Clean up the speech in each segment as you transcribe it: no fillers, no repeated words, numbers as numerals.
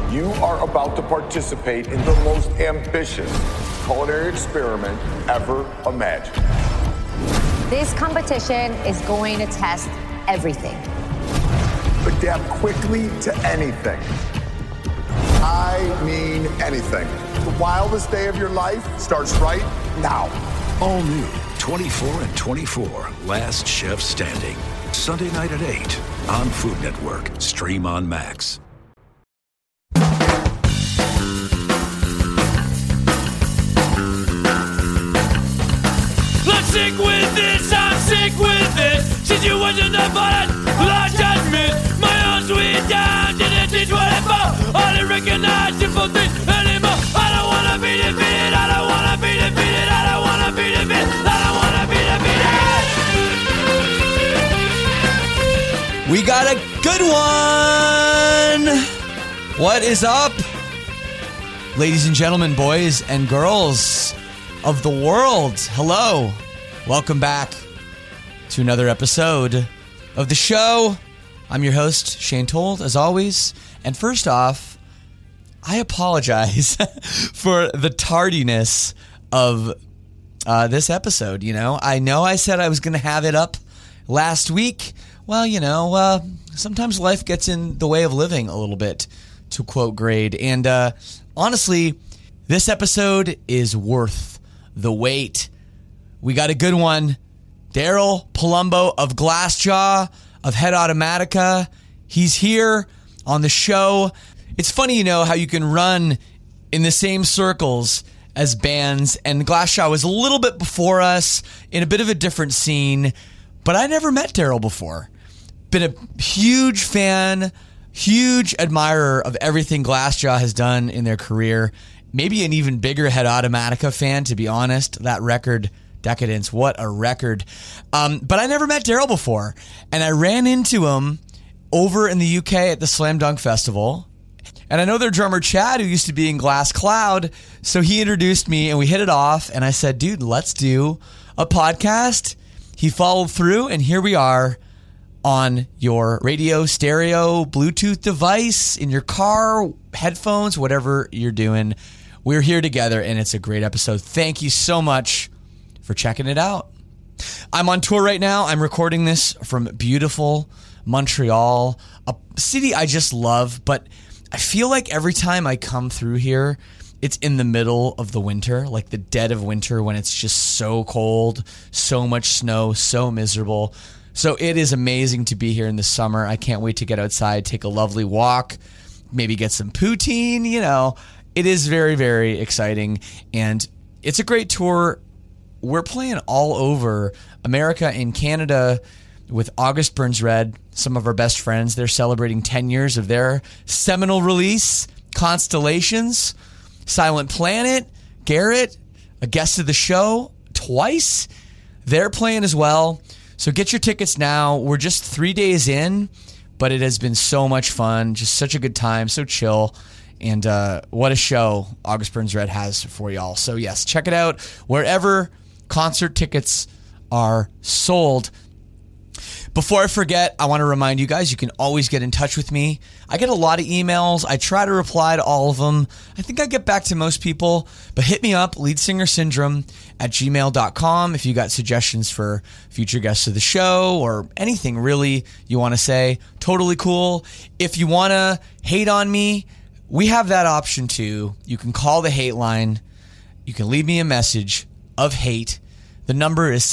You are about to participate in the most ambitious culinary experiment ever imagined. This competition is going to test everything. Adapt quickly to anything. I mean anything. The wildest day of your life starts right now. All new 24 and 24, Last Chef Standing. Sunday night at 8 on Food Network. Stream on Max. Let's sick with this, I'm sick with this. Situation that violent, large judgment. My own sweet time didn't teach what I felt. I didn't recognize simple things anymore. I don't wanna be defeated, I don't wanna be defeated, I don't wanna be defeated, I don't wanna be defeated. We got a good one! What is up? Ladies and gentlemen, boys and girls of the world, hello. Welcome back to another episode of the show. I'm your host, Shane Told, as always. And first off, I apologize for the tardiness of this episode. I know I said I was going to have it up last week. Well, sometimes life gets in the way of living a little bit, to quote Grade. And honestly, this episode is worth the wait. We got a good one. Daryl Palumbo of Glassjaw, of Head Automatica. He's here on the show. It's funny, how you can run in the same circles as bands. And Glassjaw was a little bit before us in a bit of a different scene. But I never met Daryl before. Been a huge fan, huge admirer of everything Glassjaw has done in their career. Maybe an even bigger Head Automatica fan, to be honest. That record, Decadence, what a record. But I never met Daryl before. And I ran into him over in the UK at the Slam Dunk Festival. And I know their drummer Chad, who used to be in Glass Cloud. So he introduced me and we hit it off. And I said, dude, let's do a podcast. He followed through, and here we are on your radio, stereo, Bluetooth device, in your car, headphones, whatever you're doing. We're here together, and it's a great episode. Thank you so much for checking it out. I'm on tour right now. I'm recording this from beautiful Montreal, a city I just love, but I feel like every time I come through here, it's in the middle of the winter, like the dead of winter when it's just so cold, so much snow, so miserable. So it is amazing to be here in the summer. I can't wait to get outside, take a lovely walk, maybe get some poutine, It is very, very exciting, and it's a great tour. We're playing all over America and Canada with August Burns Red, some of our best friends. They're celebrating 10 years of their seminal release, Constellations. Silent Planet, Garrett, a guest of the show twice. They're playing as well. So get your tickets now. We're just 3 days in, but it has been so much fun. Just such a good time, so chill. And what a show August Burns Red has for y'all. So yes, check it out wherever concert tickets are sold. Before I forget, I want to remind you guys, you can always get in touch with me. I get a lot of emails. I try to reply to all of them. I think I get back to most people, but hit me up, leadsingersyndrome@gmail.com, if you got suggestions for future guests of the show or anything really you want to say. Totally cool. If you want to hate on me, we have that option too. You can call the hate line. You can leave me a message of hate. The number is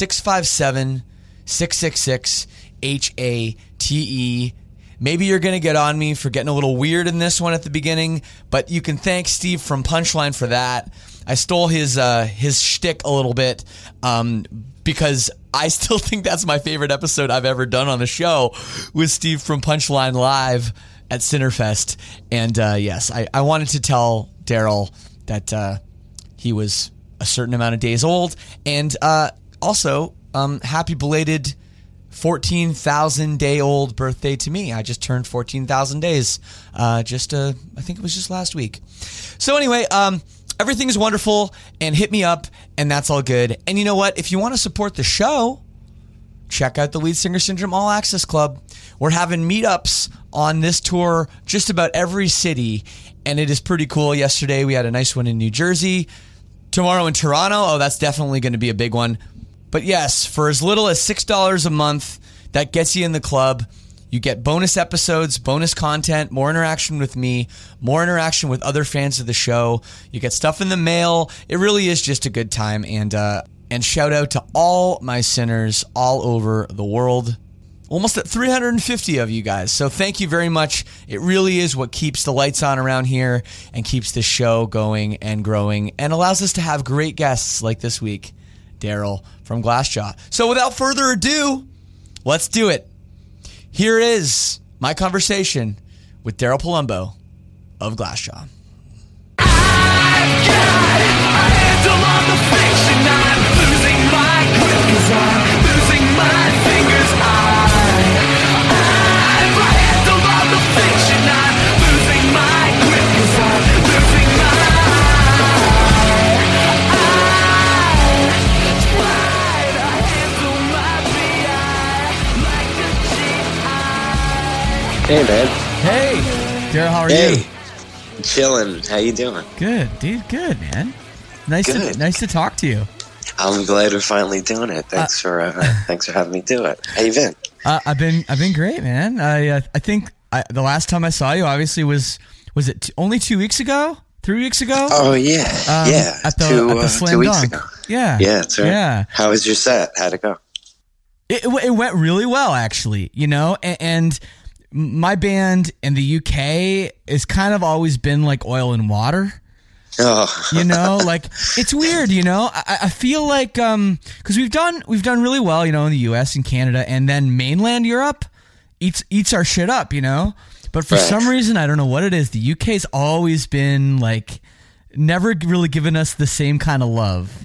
657-666-HATE. Maybe you're going to get on me for getting a little weird in this one at the beginning, but you can thank Steve from Punchline for that. I stole his shtick a little bit because I still think that's my favorite episode I've ever done on the show with Steve from Punchline live at Cinderfest. And yes, I wanted to tell Daryl that he was a certain amount of days old, and also happy belated 14,000 day old birthday to me. I just turned 14,000 days. I think it was just last week. So anyway, everything is wonderful, and hit me up, and that's all good. And you know what? If you want to support the show, check out the Lead Singer Syndrome All Access Club. We're having meetups on this tour just about every city, and it is pretty cool. Yesterday we had a nice one in New Jersey. Tomorrow in Toronto, oh, that's definitely going to be a big one. But yes, for as little as $6 a month, that gets you in the club. You get bonus episodes, bonus content, more interaction with me, more interaction with other fans of the show. You get stuff in the mail. It really is just a good time. And shout out to all my sinners all over the world. Almost at 350 of you guys. So thank you very much. It really is what keeps the lights on around here and keeps the show going and growing and allows us to have great guests like this week, Daryl from Glassjaw. So without further ado, let's do it. Here is my conversation with Daryl Palumbo of Glassjaw. Hey, man. Hey, Daryl, how are you? Chilling. How you doing? Good, dude. Good, man. Nice to talk to you. I'm glad we're finally doing it. Thanks for having me do it. How you been? I've been great, man. I think the last time I saw you, obviously, was it only 2 weeks ago? 3 weeks ago? Oh yeah, At the Slam 2 weeks Dunk. ago. Yeah, that's right. Yeah. How was your set? How'd it go? It went really well, actually. You know, and my band in the UK has kind of always been like oil and water. Oh. You know, like it's weird, you know. I feel like because we've done really well, you know, in the US and Canada, and then mainland Europe eats our shit up, you know. But for some reason, I don't know what it is. The UK's always been like never really given us the same kind of love.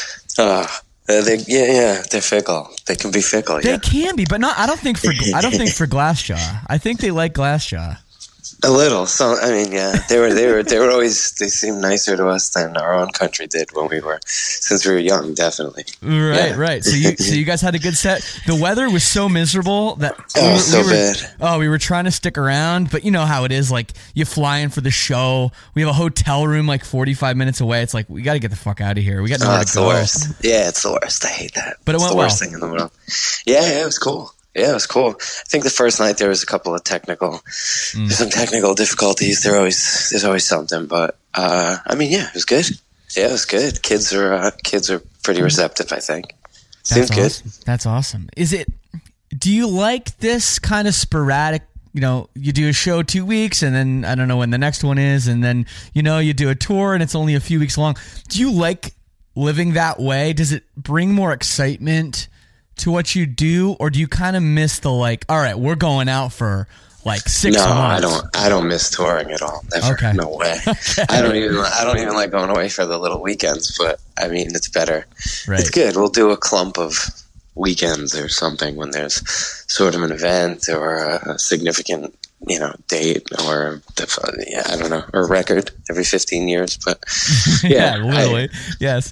They're fickle. They can be fickle. They can be, but not. I don't think for Glassjaw. I think they like Glassjaw. A little. So I mean, yeah, they were always. They seemed nicer to us than our own country did since we were young. Definitely. Right. So you guys had a good set. The weather was so miserable that bad. Oh, we were trying to stick around, but you know how it is. Like you fly in for the show. We have a hotel room like 45 minutes away. It's like we got to get the fuck out of here. We got nowhere to go. It's the worst. Yeah, it's the worst. I hate that. But it went the well. Worst thing in the world. Yeah, it was cool. Yeah, it was cool. I think the first night there was a couple of some technical difficulties. There's always something, but I mean, yeah, it was good. Yeah, it was good. Kids are pretty receptive, I think. Seems good. That's awesome. Do you like this kind of sporadic? You know, you do a show 2 weeks, and then I don't know when the next one is, and then you know you do a tour, and it's only a few weeks long. Do you like living that way? Does it bring more excitement to what you do, or do you kind of miss the like, all right, we're going out for like 6 months? No, I don't miss touring at all. Never. Okay. No way. Okay. I don't even like going away for the little weekends, but I mean, it's better. Right. It's good. We'll do a clump of weekends or something when there's sort of an event or a significant, you know, date or I don't know, or record every 15 years, but yeah, literally. Yes.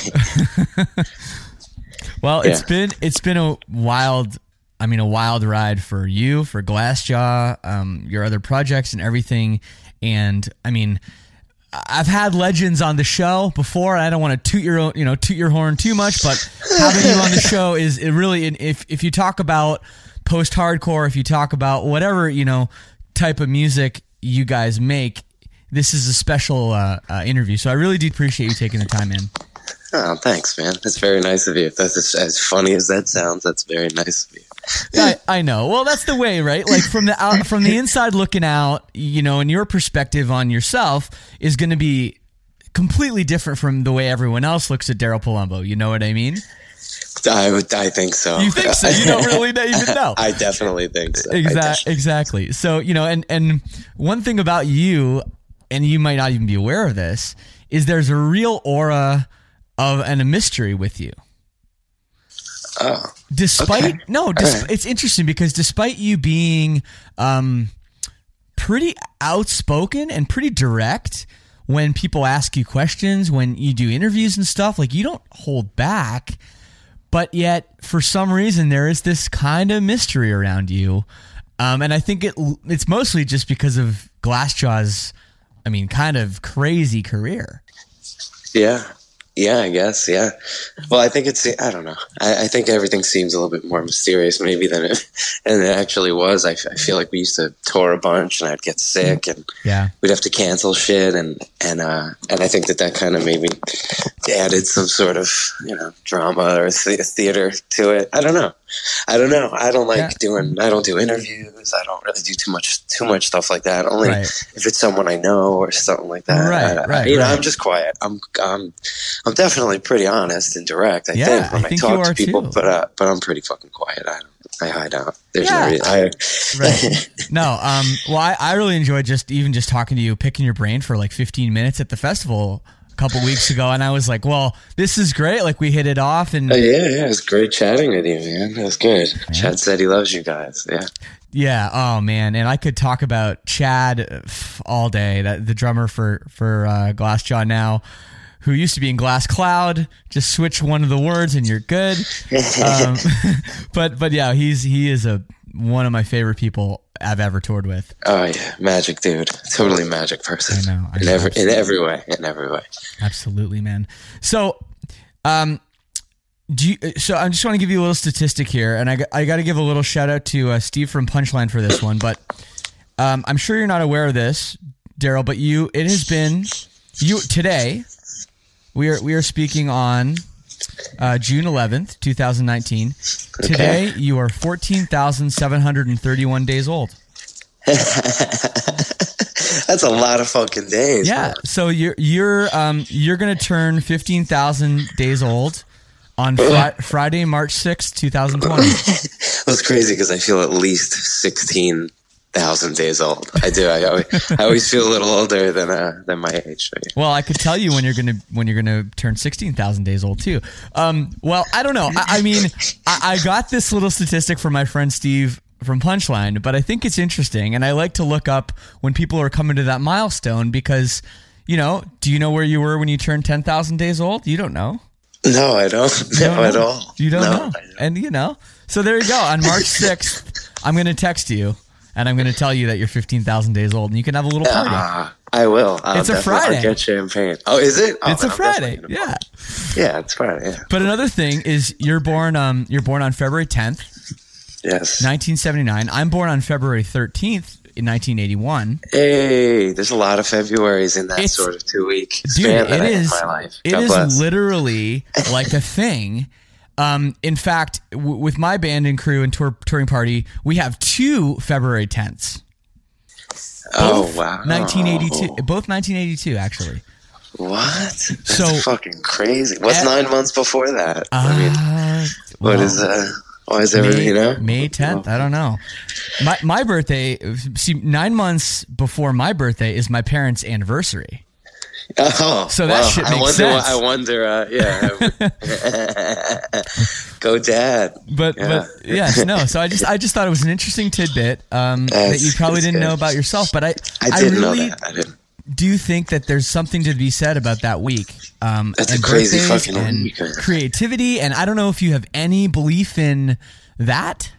Well, it's been a wild ride for you, for Glassjaw, your other projects and everything. And I mean, I've had legends on the show before. I don't want to toot your horn too much, but having you on the show is really, if you talk about post-hardcore, if you talk about whatever, you know, type of music you guys make, this is a special interview. So I really do appreciate you taking the time in. Oh, thanks, man. That's very nice of you. That's as funny as that sounds. That's very nice of you. I know. Well, that's the way, right? Like from the inside looking out, you know, and your perspective on yourself is going to be completely different from the way everyone else looks at Daryl Palumbo. You know what I mean? I think so. You think so? You don't really even know. I definitely think so. Exactly. So, you know, and one thing about you, and you might not even be aware of this, is there's a real aura and a mystery with you. Oh. It's interesting because despite you being pretty outspoken and pretty direct when people ask you questions, when you do interviews and stuff, like you don't hold back, but yet for some reason there is this kind of mystery around you. And I think it's mostly just because of Glassjaw's, kind of crazy career. Yeah. Yeah, I guess. Yeah. Well, I think I don't know. I think everything seems a little bit more mysterious maybe than it actually was. I feel like we used to tour a bunch and I'd get sick and we'd have to cancel shit. And I think that kind of maybe added some sort of, drama or theater to it. I don't know. I don't like I don't do interviews. I don't really do too much stuff like that. Only if it's someone I know or something like that. I'm just quiet. I'm definitely pretty honest and direct. I think when I talk to people, but I'm pretty fucking quiet. I hide out. There's no reason. No. Well, I really enjoyed just talking to you, picking your brain for like 15 minutes at the festival a couple weeks ago, and I was like, well, this is great. Like we hit it off, and it was great chatting with you, man. It was good. Yeah. Chad said he loves you guys. Yeah. Yeah. Oh man, and I could talk about Chad all day. The drummer for Glassjaw now, who used to be in Glass Cloud. Just switch one of the words and you're good. But yeah, he is one of my favorite people I've ever toured with. Oh yeah, magic dude, totally magic person. I know. In every way. Absolutely, man. So, so I just want to give you a little statistic here, and I got to give a little shout out to Steve from Punchline for this one. But I'm sure you're not aware of this, Daryl. But it has been today. We are speaking on June 11th, 2019. Today, you are 14,731 days old. That's a lot of fucking days. Yeah. Man. So you're going to turn 15,000 days old on Friday, March 6th, 2020. That's crazy because I feel at least 16,000 days old. I do. I always feel a little older than my age. Well, I could tell you when you're gonna turn 16,000 days old too. Well, I don't know. I got this little statistic from my friend Steve from Punchline, but I think it's interesting, and I like to look up when people are coming to that milestone because, do you know where you were when you turned 10,000 days old? You don't know. No, I don't. No, at all. You don't know. And so there you go. On March 6th, I'm going to text you. And I'm going to tell you that you're 15,000 days old, and you can have a little party. I will. It's a Friday. I'll get champagne. Oh, is it? It's a Friday. Yeah. Yeah, it's Friday. Yeah. But another thing is you're born on February 10th. Yes. 1979. I'm born on February 13th in 1981. Hey, there's a lot of Februarys in that sort of 2 week span that I have in my life. It is literally like a thing. In fact, with my band and crew and touring party, we have 2 February 10ths. Oh, wow. 1982. Both 1982, actually. What? That's fucking crazy. What's 9 months before that? What is that? Why is everything, May 10th. I don't know. My birthday, 9 months before my birthday is my parents' anniversary. Oh, so that shit makes sense. I wonder, go dad. But yes, no. So I just thought it was an interesting tidbit that you probably didn't know about yourself. But I didn't really know that. I didn't. Do think that there's something to be said about that week. That's a crazy fucking week. Creativity, and I don't know if you have any belief in that.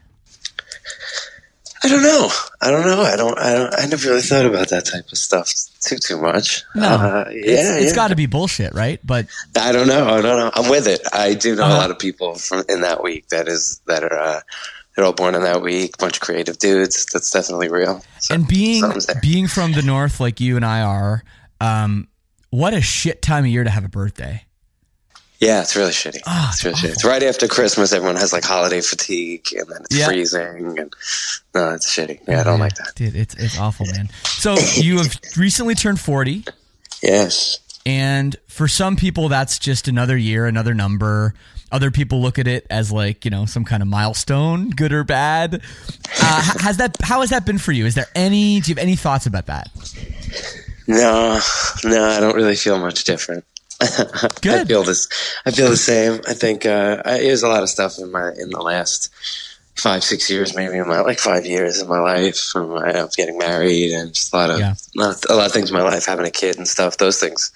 I don't know. I never really thought about that type of stuff too much. No, it's got to be bullshit, right? But I don't know. I'm with it. I do know a lot of people in that week that are they're all born in that week. Bunch of creative dudes. That's definitely real. So, and being from the north like you and I are, what a shit time of year to have a birthday. Yeah, it's really shitty. It's really shitty. It's right after Christmas. Everyone has like holiday fatigue, and then it's freezing. And no, it's shitty. Yeah, I don't like that. Dude, it's awful, man. So you have recently turned 40. Yes. And for some people, that's just another year, another number. Other people look at it as like, some kind of milestone, good or bad. How has that been for you? Do you have any thoughts about that? No, I don't really feel much different. Good. I feel the same. I think there's a lot of stuff in the last 5-6 years, maybe in my 5 years of my life. From getting married and just a lot of things in my life, having a kid and stuff. Those things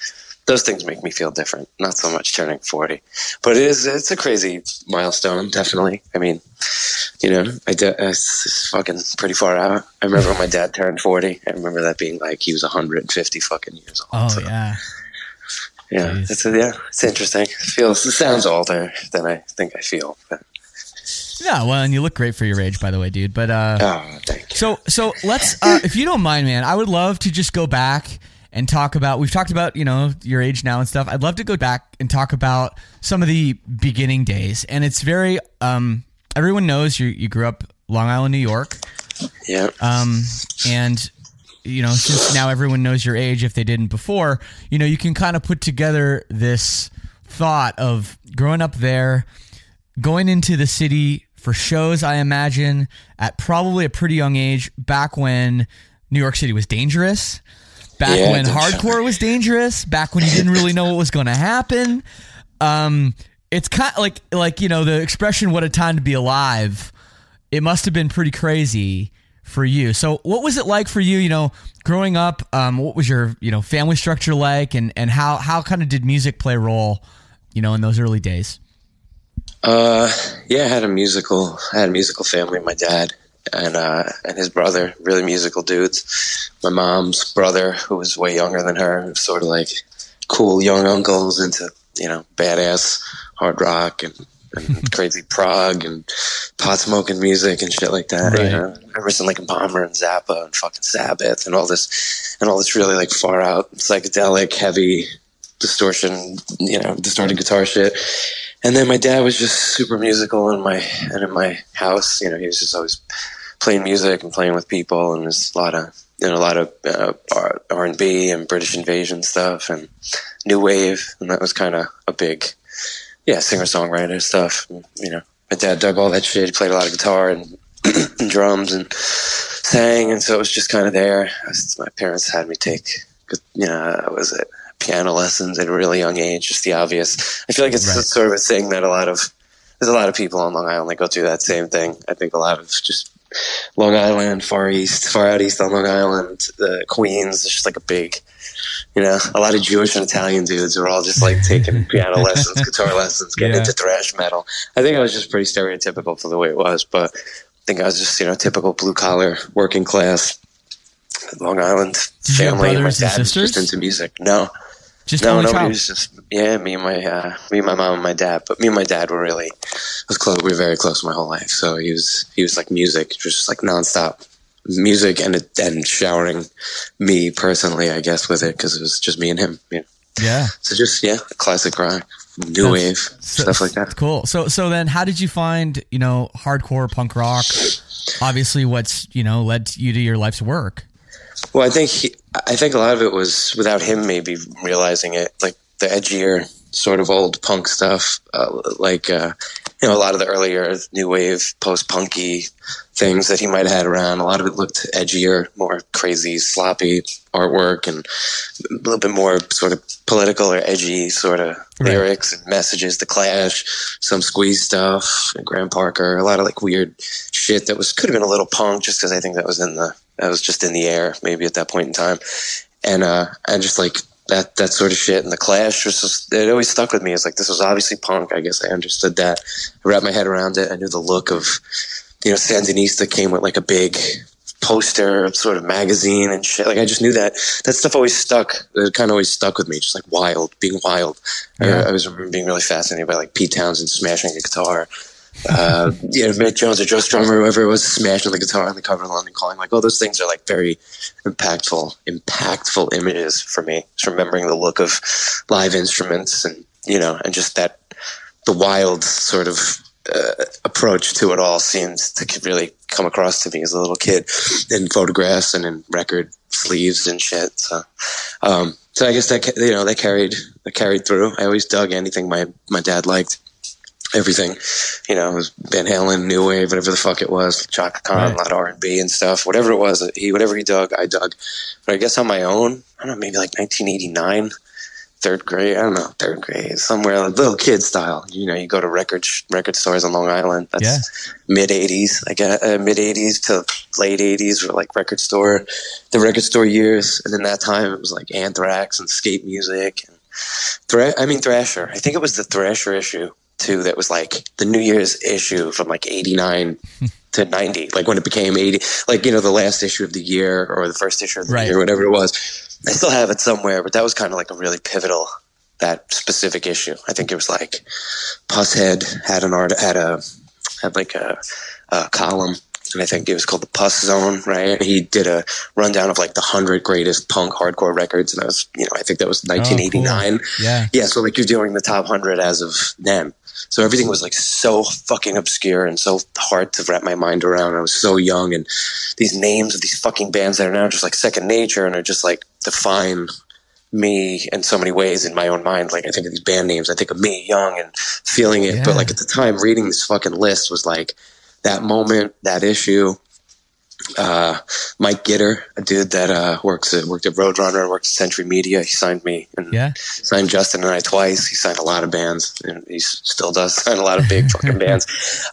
those things make me feel different. Not so much turning 40, but it's a crazy milestone. Definitely. I mean, you know, it's fucking pretty far out. I remember when my dad turned 40. I remember that being like he was 150 fucking years old. Oh, so, yeah. Yeah, it's interesting. It sounds older than I think I feel. But. Yeah, well, and you look great for your age, by the way, dude. But thank you. So let's, if you don't mind, man, I would love to just go back and talk about. We've talked about, you know, your age now and stuff. I'd love to go back and talk about some of the beginning days, and it's very. Everyone knows you grew up Long Island, New York. Yeah. And you know, since now everyone knows your age, if they didn't before, you know, you can kind of put together this thought of growing up there, going into the city for shows, I imagine, at probably a pretty young age, back when New York City was dangerous, back when hardcore was dangerous, back when you didn't really know what was going to happen. It's kind of like, you know, the expression, what a time to be alive. It must have been pretty crazy for you. So what was it like for you, you know, growing up? What was your, you know, family structure like, and how kind of did music play a role, you know, in those early days? Yeah, I had a musical family. My dad and his brother, really musical dudes. My mom's brother, who was way younger than her, sort of like cool young uncles into, you know, badass hard rock and crazy prog and pot smoking music and shit like that. Right. You know, Emerson, Lake and Palmer and Zappa and fucking Sabbath and all this really like far out psychedelic, heavy distortion, you know, distorted guitar shit. And then my dad was just super musical in my house. You know, he was just always playing music and playing with people, and there's a lot of R&B and British Invasion stuff and new wave, and that was kind of a big, singer-songwriter stuff. And, you know, my dad dug all that shit. He played a lot of guitar and, and drums and sang, and so it was just kind of there. My parents had me take, piano lessons at a really young age, just the obvious. I feel like it's sort of a thing that there's a lot of people on Long Island that go through that same thing. I think a lot of just Long Island, far out east on Long Island, Queens, it's just like a big, you know, a lot of Jewish and Italian dudes are all just like taking piano lessons, guitar lessons, getting into thrash metal. I think I was just pretty stereotypical for the way it was, but I think I was just, you know, typical blue collar, working class Long Island family. And my dad was just into music. No, nobody was just me and my mom and my dad. But me and my dad were close. We were very close my whole life. So he was like music, just like nonstop music, and showering me personally, I guess, with it, because it was just me and him. You know? Yeah. So just classic rock, new wave, stuff like that. Cool. So then, how did you find, you know, hardcore punk rock? Obviously, what's, you know, led you to your life's work. Well, I think a lot of it was without him maybe realizing it, like the edgier sort of old punk stuff, you know, a lot of the earlier new wave, post-punky things that he might have had around. A lot of it looked edgier, more crazy, sloppy artwork, and a little bit more sort of political or edgy sort of lyrics and messages. The Clash, some Squeeze stuff, and Graham Parker, a lot of like weird shit that could have been a little punk, just because I think that was just in the air maybe at that point in time. And just like that sort of shit. And the Clash it always stuck with me. It's like, this was obviously punk. I guess I understood that. I wrapped my head around it. I knew the look of, you know, Sandinista came with like a big poster sort of magazine and shit. Like, I just knew that stuff always stuck. It kind of always stuck with me. Just like being wild. Yeah. I was being really fascinated by like Pete Townsend smashing a guitar. Mick Jones or Joe Strummer, whoever it was, smashing the guitar on the cover of London Calling. Like, all those things are like very impactful images for me. Just remembering the look of live instruments and, you know, and just the wild sort of approach to it all seems to really come across to me as a little kid in photographs and in record sleeves and shit. So I guess that carried through. I always dug anything my dad liked. Everything, you know, it was Van Halen, new wave, whatever the fuck it was, Chaka Khan, a lot of R&B and stuff, whatever it was, whatever he dug, I dug. But I guess on my own, I don't know, maybe like 1989, third grade, somewhere, like little kid style. You know, you go to record stores on Long Island. That's mid 80s, I guess, mid 80s to late 80s were like the record store years. And in that time, it was like Anthrax and skate music and Thrasher. I think it was the Thrasher issue too. That was like the New Year's issue from like 89 to 90. Like when it became 80, like, the last issue of the year or the first issue of the year, whatever it was. I still have it somewhere, but that was kind of like a really pivotal, that specific issue. I think it was like Pusshead had a column, and I think it was called the Puss Zone, right? He did a rundown of like the 100 greatest punk hardcore records, and I think that was 1989. Oh, cool. Yeah. So like you're doing the top 100 as of then. So everything was like so fucking obscure and so hard to wrap my mind around. I was so young, and these names of these fucking bands that are now just like second nature and are just like define me in so many ways in my own mind. Like I think of these band names, I think of me young and feeling it. But like at the time, reading this fucking list was like that moment, that issue. Mike Gitter, a dude that worked at Roadrunner, worked at Century Media. He signed me and signed Justin and I twice. He signed a lot of bands, and he still does sign a lot of big fucking bands.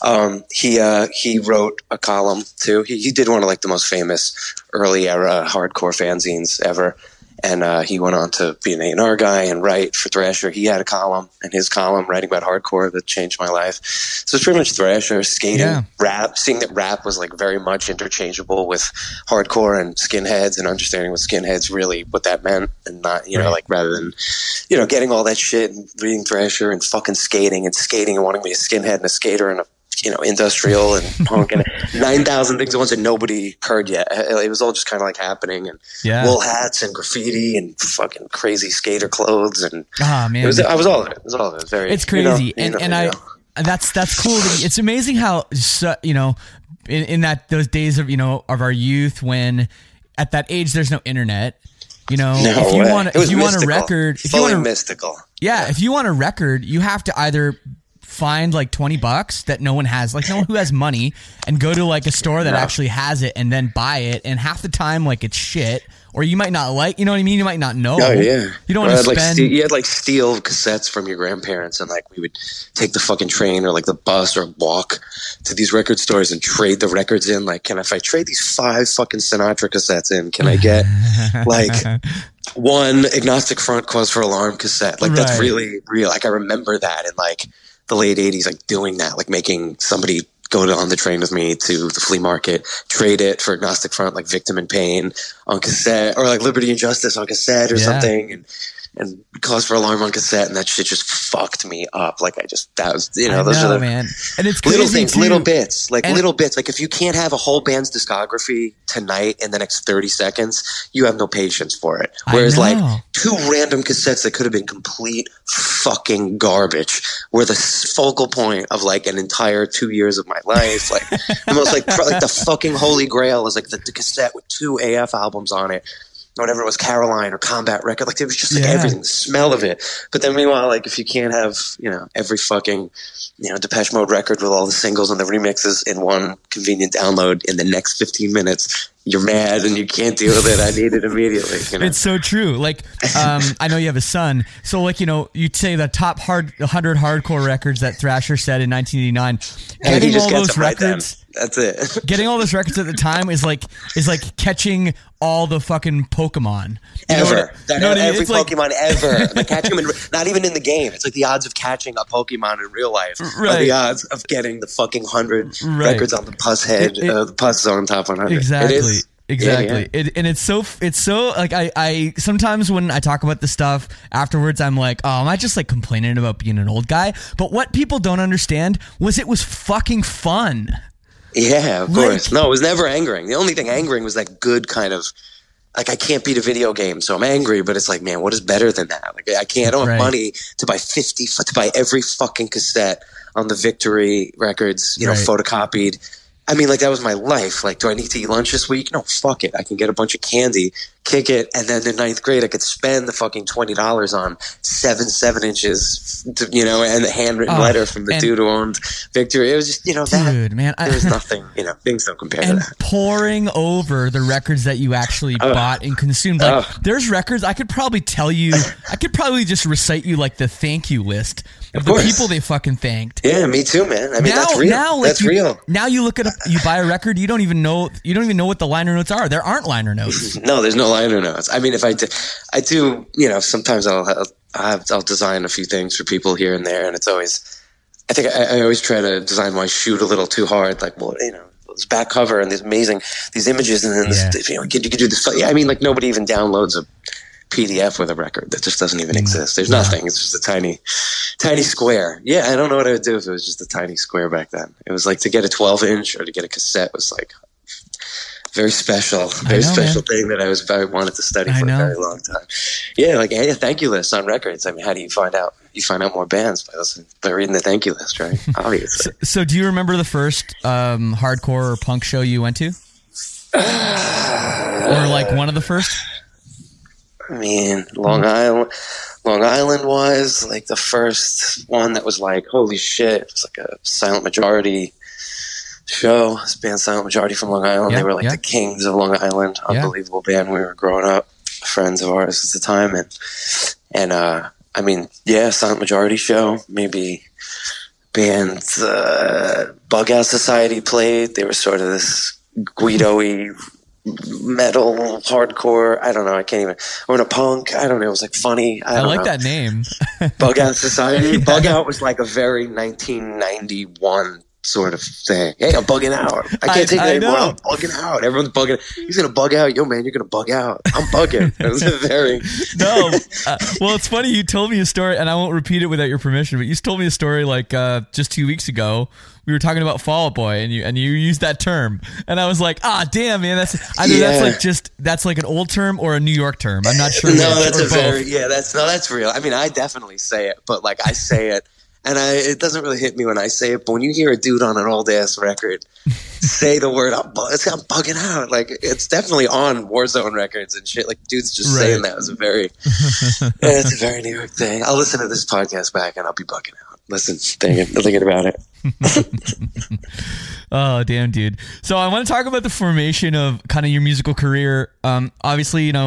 He wrote a column too. He did one of like the most famous early era hardcore fanzines ever. And he went on to be an A&R guy and write for Thrasher. He had a column, and his column writing about hardcore that changed my life. So it's pretty much Thrasher, skating, rap, seeing that rap was like very much interchangeable with hardcore and skinheads, and understanding what skinheads really, what that meant, and not, like rather than, getting all that shit and reading Thrasher and fucking skating and wanting to be a skinhead and a skater and a industrial and punk and 9,000 things at once that nobody heard yet. It was all just kind of like happening, and wool hats and graffiti and fucking crazy skater clothes, and man, I was all of it. It was all of it. Very, it's crazy, that's cool. It's amazing how in those days of of our youth, when at that age there's no internet. If you want a record, mystical. Yeah, if you want a record, you have to either find like $20 that no one has, like no one who has money, and go to like a store that actually has it and then buy it. And half the time, like it's shit, or you might not like, you know what I mean? You might not know. Oh yeah. You don't want to spend. You had like steal cassettes from your grandparents, and like we would take the fucking train or like the bus or walk to these record stores and trade the records in. Like, if I trade these 5 fucking Sinatra cassettes in, can I get like one Agnostic Front Cause for Alarm cassette? Like that's really real. Like I remember that in like the late 80s, like doing that, like making somebody go on the train with me to the flea market, trade it for Agnostic Front, like Victim in Pain on cassette, or like Liberty and Justice on cassette or something, and Cause for Alarm on cassette, and that shit just fucked me up. Like that was, those are the man. And it's little things, little bits. Like if you can't have a whole band's discography tonight in the next 30 seconds, you have no patience for it. Whereas like 2 random cassettes that could have been complete fucking garbage were the focal point of like an entire 2 years of my life. Like the most like the fucking holy grail is like the cassette with 2 AF albums on it. Whatever it was, Caroline or Combat Record, like it was just like everything, the smell of it. But then meanwhile, like if you can't have, every fucking, Depeche Mode record with all the singles and the remixes in one convenient download in the next 15 minutes, you're mad and you can't deal with it. I need it immediately. It's so true. Like, I know you have a son. So like, you'd say the top 100 hardcore records that Thrasher said in 1989. Getting all those records. That's it. Getting all those records at the time is like catching all the fucking Pokemon. Every Pokemon ever. Like catching them not even in the game. It's like the odds of catching a Pokemon in real life are the odds of getting the fucking 100 records on the Pusshead, the Puss Zone top 100. Exactly. Exactly. Yeah. And it's so like I sometimes when I talk about this stuff afterwards, I'm like, oh, am I just like complaining about being an old guy? But what people don't understand was it was fucking fun. Yeah, of course. No, it was never angering. The only thing angering was that good kind of, like, I can't beat a video game, so I'm angry, but it's like, man, what is better than that? Like, I don't have money to buy every fucking cassette on the Victory records, photocopied. I mean, like, that was my life. Like, do I need to eat lunch this week? No, fuck it. I can get a bunch of candy, kick it, and then in 9th grade, I could spend the fucking $20 on 7 inches, and the handwritten letter from the dude who owned Victory. It was just, dude, man, there was nothing, things don't compare to that. Poring over the records that you actually bought and consumed. Like, there's records, I could probably just recite you, like, the thank you list of the people they fucking thanked. Yeah, me too, man. I mean, that's real. That's real. Now you look at you buy a record, you don't even know what the liner notes are. There aren't liner notes. No, there's no liner notes. I mean, if I do, you know, sometimes I'll design a few things for people here and there, and it's always, I think I always try to design my shoot a little too hard. Like, well, you know, this back cover and these images, and then this, you know, you could do this. I mean, like, nobody even downloads a PDF with a record. That just doesn't even exist. There's nothing. It's just a tiny square. Yeah, I don't know what I would do if it was just a tiny square back then. It was like to get a 12-inch or to get a cassette was like very special thing that I wanted to study for a very long time. Yeah, like, hey, a thank you list on records. I mean, how do you find out? You find out more bands by reading the thank you list, right? Obviously. So do you remember the first hardcore or punk show you went to? Or like one of the first? I mean, Long Island was like the first one that was like, holy shit, it was like a Silent Majority show. This band Silent Majority from Long Island. They were like the kings of Long Island. Unbelievable band when we were growing up. Friends of ours at the time. And I mean, yeah, Silent Majority show. Maybe bands Bug Out Society played. They were sort of this Guido-y metal, hardcore. I don't know. I can't even. Or in a punk. I don't know. It was like funny. I like know. That name. Bug Out Society. Yeah. Bug Out was like a very 1991 sort of thing. Hey, I'm bugging out. I can't take it anymore. I'm bugging out. Everyone's bugging. He's gonna bug out. Yo, man, you're gonna bug out. I'm bugging. It was a very no. Well, it's funny. You told me a story, and I won't repeat it without your permission. But you told me a story like just 2 weeks ago. We were talking about Fall Out Boy, and you used that term, and I was like, damn, man, that's that's like an old term or a New York term. I'm not sure. No, that's real. I mean, I definitely say it, but like I say it, and it doesn't really hit me when I say it. But when you hear a dude on an old ass record say the word, I'm bugging out. Like, it's definitely on Warzone records and shit. Like, dudes just saying that was it's a very New York thing. I'll listen to this podcast back and I'll be bugging out. Listen, thinking about it. Oh, damn, dude. So I want to talk about the formation of kind of your musical career. Obviously, it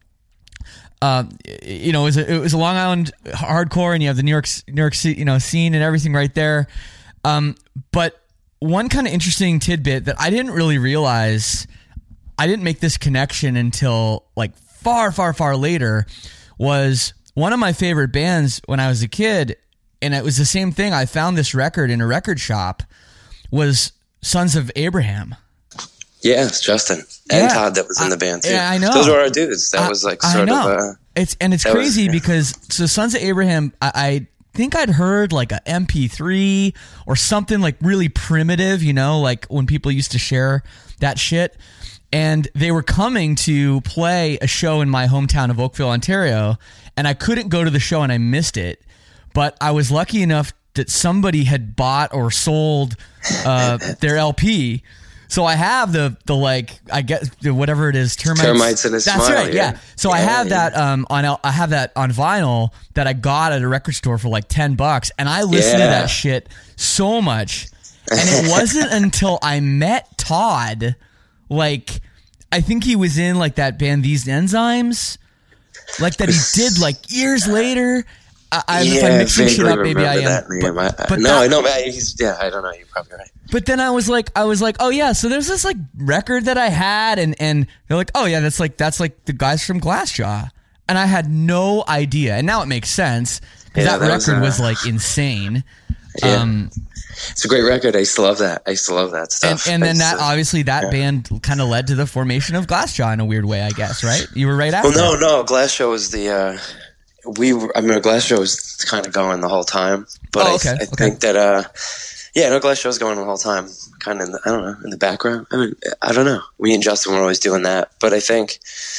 was a Long Island hardcore, and you have the New York scene and everything right there. But one kind of interesting tidbit that I didn't really realize, I didn't make this connection until like far, far, far later, was one of my favorite bands when I was a kid. And it was the same thing. I found this record in a record shop, was Sons of Abraham. Yeah, it's Justin and Todd that was in the band too. Yeah, I know. Those were our dudes. That was like sort of. It's crazy because Sons of Abraham, I think I'd heard like a MP3 or something like really primitive, like when people used to share that shit. And they were coming to play a show in my hometown of Oakville, Ontario, and I couldn't go to the show and I missed it. But I was lucky enough that somebody had bought or sold their LP. So I have the I get whatever it is, Termites in a Smile. That's right, yeah. So I have that I have that on vinyl that I got at a record store for like $10, and I listened to that shit so much. And it wasn't until I met Todd, like I think he was in like that band These Enzymes, like that he did like years later. If I'm mixing shit up, maybe I am. I know, man. I don't know. You're probably right. But then I was like, oh yeah. So there's this like record that I had, and they're like, oh yeah, that's like the guys from Glassjaw, and I had no idea. And now it makes sense because that record was like insane. Yeah. It's a great record. I used to love that stuff. And then obviously that band kind of led to the formation of Glassjaw in a weird way, I guess. Right? You were right after. Well, no. Glassjaw was the. Glassjaw was kind of going the whole time, but I think that, Glassjaw was going the whole time, kind of, in the background. I mean, I don't know. We and Justin were always doing that, but I think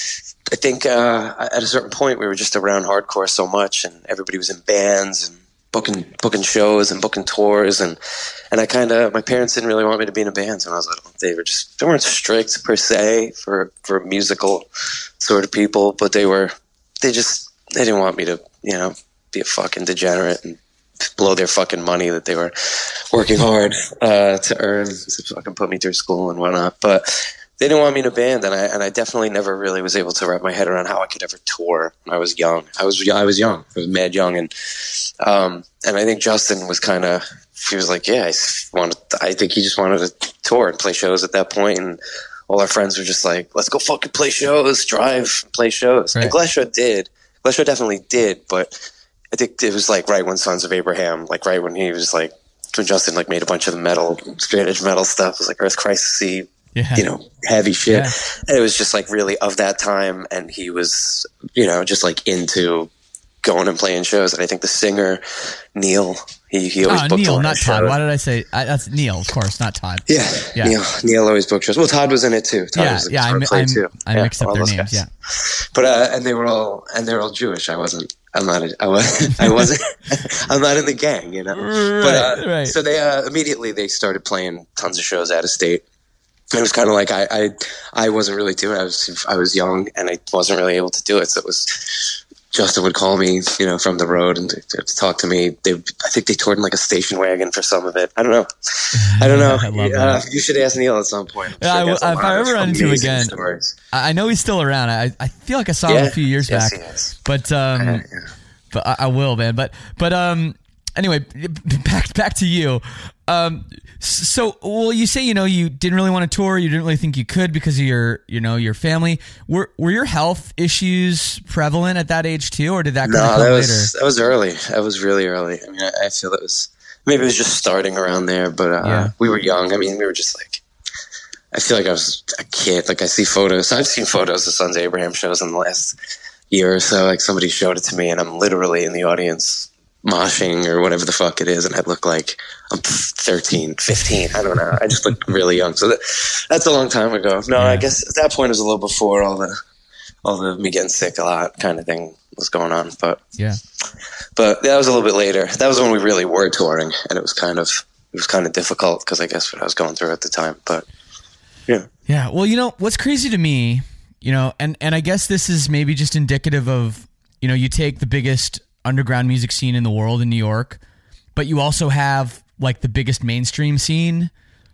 at a certain point we were just around hardcore so much, and everybody was in bands and booking shows and booking tours, and my parents didn't really want me to be in a band when I was little. They weren't strict per se for musical sort of people, but they didn't want me to, be a fucking degenerate and blow their fucking money that they were working hard to earn to fucking put me through school and whatnot. But they didn't want me in a band, and I definitely never really was able to wrap my head around how I could ever tour when I was young. I was young. I was mad young, and I think Justin was he was like, yeah, I think he just wanted to tour and play shows at that point and all our friends were just like, let's go fucking play shows, drive, play shows. Right. And Glassjaw definitely did, but I think it was like right when Sons of Abraham, like right when he was like, when Justin like made a bunch of the metal, straight edge metal stuff. It was like Earth Crisis-y, you know, heavy shit. Yeah. And it was just like really of that time. And he was, you know, just like into going and playing shows. And I think the singer, Neil, he always booked Neil, a lot not of Todd. shows. Why did I say that's Neil? Of course, not Todd. Yeah. Neil always booked shows. Well, Todd was in it too. Todd was the guitar player too. I mixed up all their those names. guys. Yeah, But and they were all Jewish. I wasn't I'm not in the gang, you know. Right. So they immediately they started playing tons of shows out of state. It was kind of like I wasn't really doing it. I was young and I wasn't really able to do it. So it was Justin would call me, you know, from the road and to talk to me. I think they toured in like a station wagon for some of it. I don't know. I love that. You should ask Neil at some point. Yeah, if I ever run into him again, stories. I know he's still around. I feel like I saw him a few years back. He is. But I will, man. But anyway, back to you. So, well, you say, you know, you didn't really want to tour. You didn't really think you could because of your family. Were your health issues prevalent at that age too, or did that come later? That was early. That was really early. I mean, I feel maybe it was just starting around there, but we were young. I mean, we were just like, I feel like I was a kid. Like I see photos. I've seen photos of Sons of Abraham shows in the last year or so. Like somebody showed it to me and I'm literally in the audience moshing or whatever the fuck it is, and I look like I'm 13, 15. I don't know. I just look really young. So that's a long time ago. No, I guess at that point it was a little before all the me getting sick a lot kind of thing was going on. But that was a little bit later. That was when we really were touring, and it was kind of difficult because I guess what I was going through at the time. But yeah. Well, you know what's crazy to me, you know, and I guess this is maybe just indicative of, you know, you take the biggest underground music scene in the world in New York, but you also have like the biggest mainstream scene,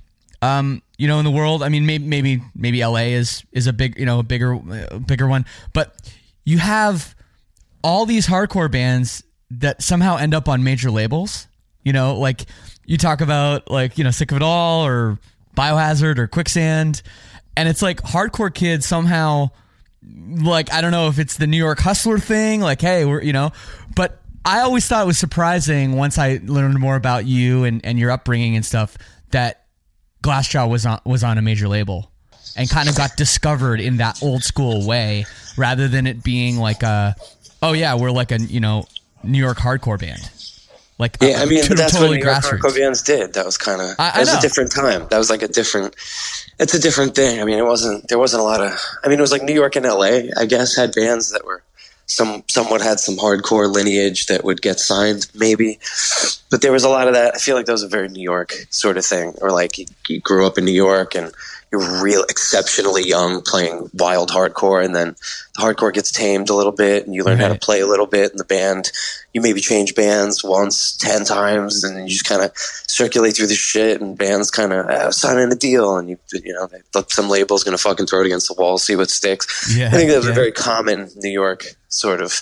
you know, in the world. I mean, maybe LA is a big, you know, a bigger one, but you have all these hardcore bands that somehow end up on major labels, you know, like you talk about like, you know, Sick of It All or Biohazard or Quicksand. And it's like hardcore kids somehow, like, I don't know if it's the New York hustler thing, like, hey, we're, you know, but I always thought it was surprising once I learned more about you and your upbringing and stuff that Glassjaw was on a major label and kind of got discovered in that old school way rather than it being like we're like a, you know, New York hardcore band. Like, yeah, I mean, that's totally what New York hardcore bands did. That was kind of, a different time. That was like it's a different thing. I mean, there wasn't a lot of, I mean, it was like New York and LA, I guess, had bands that were somewhat had some hardcore lineage that would get signed maybe, but there was a lot of that. I feel like that was a very New York sort of thing, or like you grew up in New York and you're real exceptionally young playing wild hardcore, and then the hardcore gets tamed a little bit and you learn how to play a little bit in the band. You maybe change bands once, 10 times, and you just kind of circulate through the shit, and bands kind of signing a deal, and you know, some label's going to fucking throw it against the wall, see what sticks. I think that was a very common New York sort of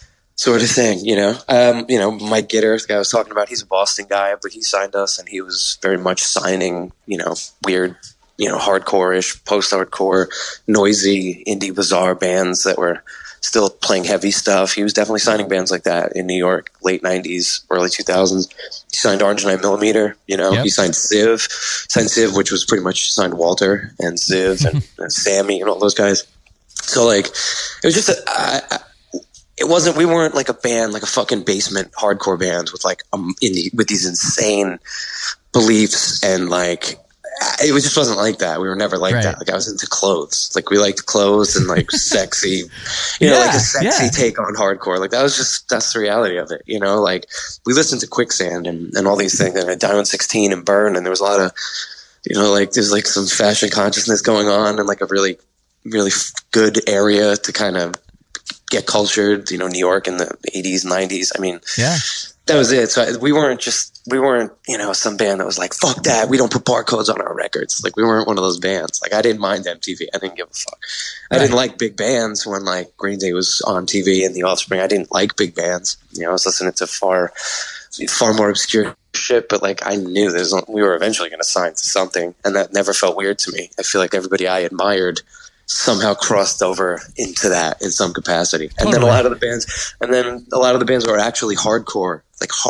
thing, you know. Mike Gitter, the guy I was talking about, he's a Boston guy, but he signed us, and he was very much signing, you know, weird, you know, hardcore-ish, post-hardcore, noisy, indie, bizarre bands that were still playing heavy stuff. He was definitely signing bands like that in New York, late 90s, early 2000s. He signed Orange 9mm, you know. He signed Civ, which was pretty much signed Walter and Civ and Sammy and all those guys. So, like, it was just we weren't like a band, like a fucking basement hardcore band with like with these insane beliefs, and like it just wasn't like that. We were never like that. Like I was into clothes. Like we liked clothes and like sexy, you know, like a sexy take on hardcore. Like that's the reality of it. You know, like we listened to Quicksand and all these things, and Diamond 16 and Burn, and there was a lot of, you know, like there's like some fashion consciousness going on and like a really, really good area to kind of get cultured, you know, New York in the 80s, 90s. I mean, that was it. So we weren't, you know, some band that was like, fuck that, we don't put barcodes on our records. Like we weren't one of those bands. Like I didn't mind MTV. I didn't give a fuck. I didn't like big bands when like Green Day was on TV and The Offspring. I didn't like big bands. You know, I was listening to far more obscure shit, but like I knew we were eventually going to sign to something, and that never felt weird to me. I feel like everybody I admired somehow crossed over into that in some capacity. And then a lot of the bands were actually hardcore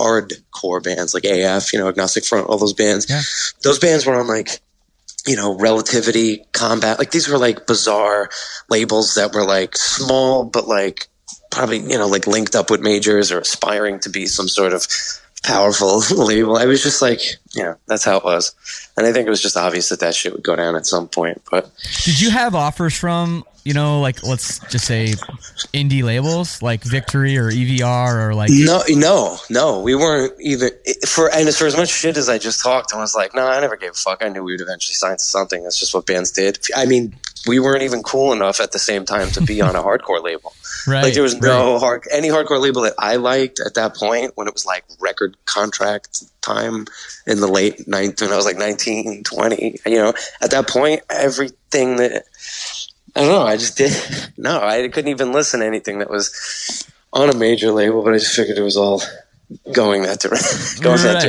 bands like AF, Agnostic Front, all those bands. Yeah. Those bands were on like, Relativity, Combat. Like these were like bizarre labels that were like small, but like probably, like linked up with majors or aspiring to be some sort of powerful label. I was just like, that's how it was. And I think it was just obvious that shit would go down at some point. But did you have offers from, like let's just say indie labels like Victory or EVR or like? No, we weren't even for as much shit as I just talked. I was like, no, I never gave a fuck. I knew we would eventually sign to something. That's just what bands did. I mean, we weren't even cool enough at the same time to be on a hardcore label. Right. Like there was no any hardcore label that I liked at that point when it was like record contract time in the late 90s when I was like 19, 20. At that point, everything that I don't know, I just did. No, I couldn't even listen to anything that was on a major label, but I just figured it was all going that direction.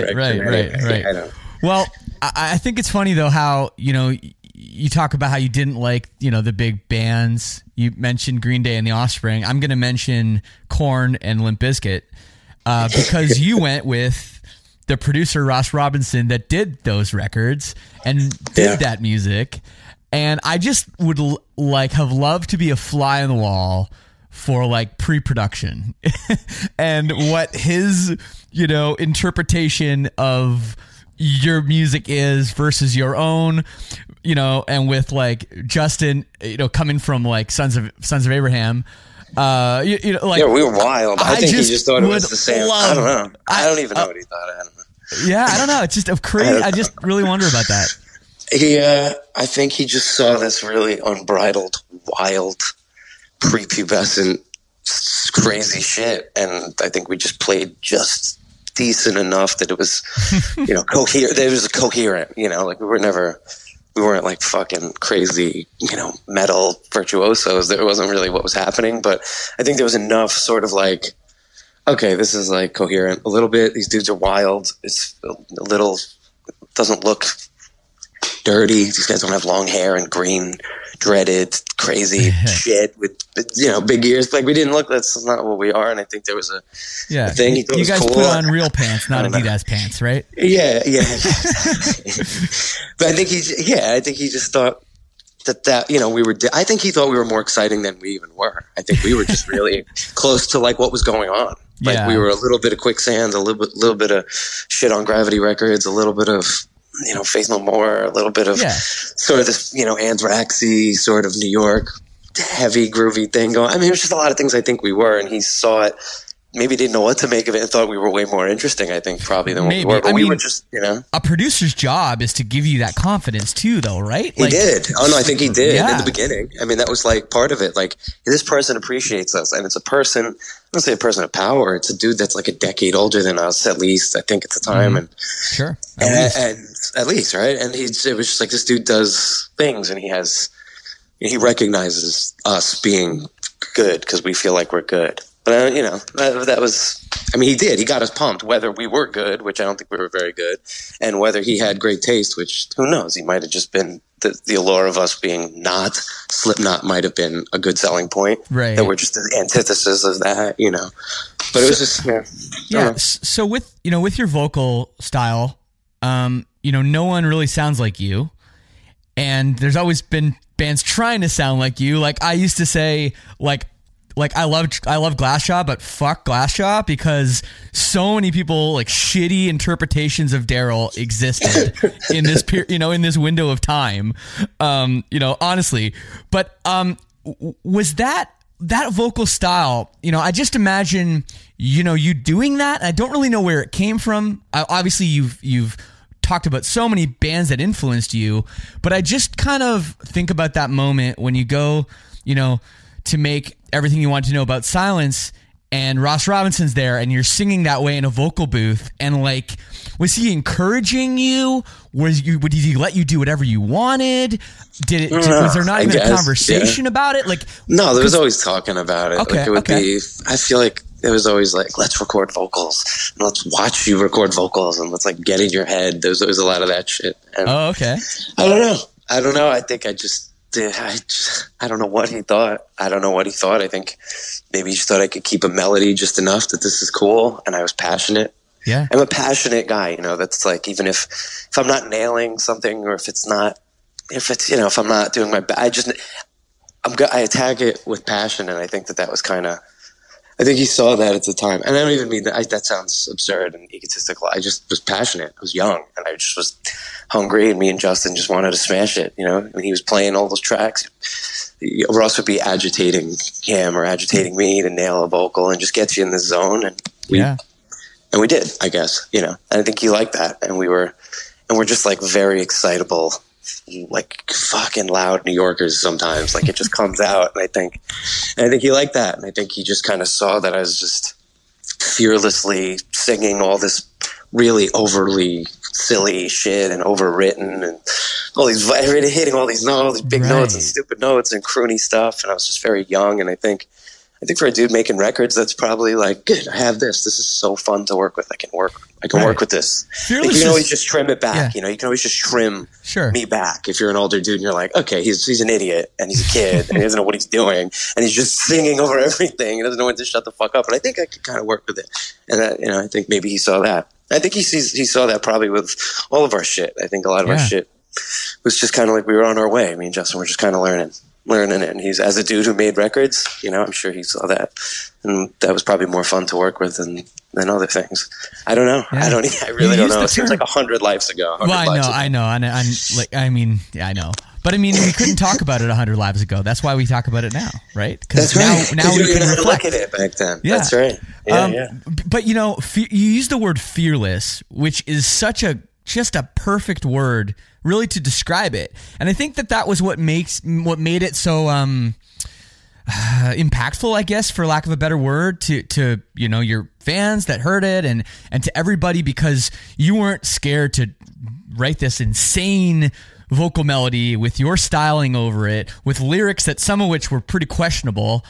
Right. I don't. Well, I think it's funny though how you talk about how you didn't like the big bands. You mentioned Green Day and The Offspring. I'm going to mention Korn and Limp Bizkit because you went with the producer Ross Robinson that did those records and did that music. And I just would have loved to be a fly on the wall for like pre-production and what his, interpretation of your music is versus your own, and with like Justin, coming from like Sons of Abraham, we were wild. I think he just thought it was the same. I don't know. I don't even know what he thought. I don't know. Yeah, I don't know. It's just crazy. I just really wonder about that. I think he just saw this really unbridled, wild, prepubescent, crazy shit, and I think we just played just decent enough that it was, coherent. It was coherent, like we weren't like fucking crazy, metal virtuosos. That wasn't really what was happening, but I think there was enough sort of like, okay, this is like coherent a little bit. These dudes are wild. It's a little, doesn't look dirty. These guys don't have long hair and green dreaded crazy shit with big ears. Like we didn't look. That's not what we are. And I think there was a thing. He thought you guys was cool. Put on real pants, not Adidas pants, right? Yeah. But I think he just thought that we were. I think he thought we were more exciting than we even were. I think we were just really close to like what was going on. Like we were a little bit of Quicksand, a little bit of shit on Gravity Records, a little bit of Faith No More, a little bit of sort of this Anthraxy sort of New York heavy groovy thing going. I mean, it was just a lot of things I think we were, and he saw it. Maybe didn't know what to make of it and thought we were way more interesting, I think, probably than what we were. But we were just, A producer's job is to give you that confidence too, though, right? He did. Oh, no, I think he did in the beginning. I mean, that was like part of it. Like, this person appreciates us, and it's a person, I don't say a person of power. It's a dude that's like a decade older than us, at least, I think, at the time. And sure. And at least, right? And it was just like, this dude does things, and he recognizes us being good because we feel like we're good. But, that was, I mean, he did. He got us pumped, whether we were good, which I don't think we were very good, and whether he had great taste, which, who knows? He might have just been, the allure of us being not Slipknot might have been a good selling point. Right. That we're just the antithesis of that, But it was just, yeah. So with your vocal style, no one really sounds like you. And there's always been bands trying to sound like you. Like I used to say, like I love Glassjaw, but fuck Glassjaw because so many people like shitty interpretations of Daryl existed in this in this window of time. Honestly, but was that vocal style? I just imagine you doing that. I don't really know where it came from. Obviously, you've talked about so many bands that influenced you, but I just kind of think about that moment when you go, to make Everything You Want to Know About Silence, and Ross Robinson's there, and you're singing that way in a vocal booth, and like, was he encouraging you? Did he let you do whatever you wanted? Was there not even a conversation about it? Like, no, there was always talking about it. Okay, like it would be. I feel like it was always like, let's record vocals and let's watch you record vocals and let's like get in your head. There was always a lot of that shit. And okay. I don't know. I think I don't know what he thought. I don't know what he thought. I think maybe he just thought I could keep a melody just enough that this is cool. And I was passionate. Yeah. I'm a passionate guy, that's like, even if I'm not nailing something or if I'm not doing my best, I attack it with passion. And I think that was I think he saw that at the time. And I don't even mean that. That sounds absurd and egotistical. I just was passionate. I was young and I just was hungry, and me and Justin just wanted to smash it. When he was playing all those tracks, Ross would be agitating him or agitating me to nail a vocal and just get you in the zone. And we did, I guess, and I think he liked that. And we're just like very excitable, like fucking loud New Yorkers sometimes. Like it just comes out. And I think he liked that. And I think he just kind of saw that I was just fearlessly singing all this really overly silly shit and overwritten and all these, hitting all these big notes and stupid notes and croony stuff. And I was just very young. And I think for a dude making records, that's probably like, good, I have this. This is so fun to work with. I can work with this. Like you can always just trim it back. You can always just trim me back. If you're an older dude and you're like, okay, he's an idiot and he's a kid and he doesn't know what he's doing and he's just singing over everything. He doesn't know when to shut the fuck up. And I think I could kind of work with it. And that, I think maybe he saw that. I think he saw that probably with all of our shit. I think a lot of our shit was just kind of like we were on our way. Me and Justin were just kind of learning it. And he's, as a dude who made records, I'm sure he saw that. And that was probably more fun to work with than other things. I don't know. Yeah. I really don't know. It seems like 100 lives ago. Well, I know. And I know. But we couldn't talk about it 100 lives ago. That's why we talk about it now, right? That's right. Now we can reflect. Look at it back then. Yeah. That's right. Yeah, But you use the word fearless, which is just a perfect word, really, to describe it. And I think that was what made it so impactful, I guess, for lack of a better word, to your fans that heard it and to everybody, because you weren't scared to write this insane vocal melody with your styling over it, with lyrics that some of which were pretty questionable.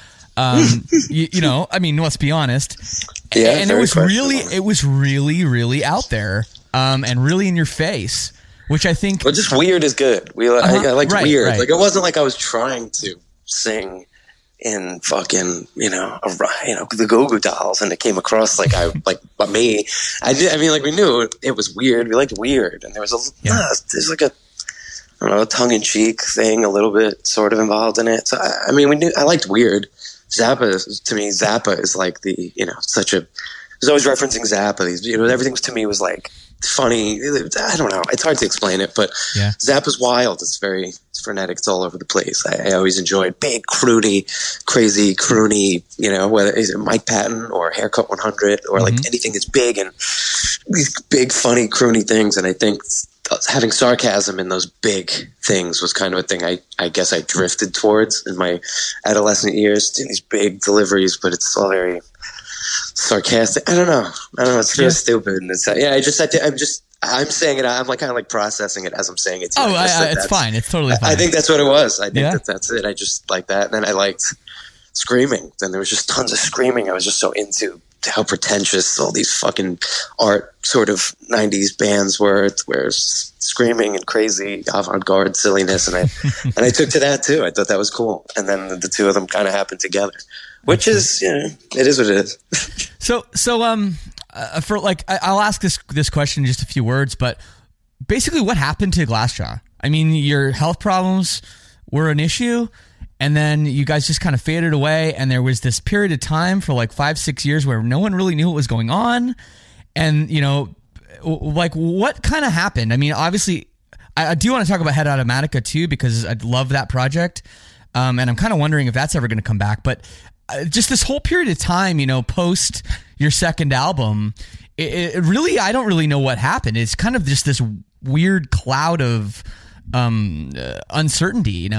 Let's be honest. Yeah, and it was really, really out there, and really in your face, which I think. Well, just weird is good. I liked weird. Right. Like it wasn't like I was trying to sing in fucking the Goo Goo Dolls, and it came across like me. I did. We knew it was weird. We liked weird, and there was there's like a tongue-in-cheek thing a little bit sort of involved in it. So we knew I liked weird. Zappa is like the I was always referencing Zappa. Everything to me was like funny. I don't know. It's hard to explain it, but Zappa's wild. It's very frenetic. It's all over the place. I always enjoyed big, crazy, croony, whether it's Mike Patton or Haircut 100 or like anything that's big and these big, funny, croony things. And I think having sarcasm in those big things was kind of a thing I guess I drifted towards in my adolescent years, doing these big deliveries, but it's all very sarcastic. I don't know. It's really stupid. And I'm saying it. I'm like kind of like processing it as I'm saying it. It's fine. It's totally fine. I think that's what it was. I think that's it. I just like that. And then I liked screaming. Then there was just tons of screaming. I was just so into how pretentious all these fucking art sort of 90s bands were, where screaming and crazy avant-garde silliness. And I took to that too. I thought that was cool. And then the two of them kind of happened together, which is, it is what it is. So, I'll ask this question in just a few words, but basically what happened to Glassjaw? Your health problems were an issue, and then you guys just kind of faded away, and there was this period of time for like 5-6 years where no one really knew what was going on. And, what kind of happened? Obviously, I do want to talk about Head Automatica too, because I love that project. And I'm kind of wondering if that's ever going to come back. But just this whole period of time, post your second album, it really, I don't really know what happened. It's kind of just this weird cloud of uncertainty,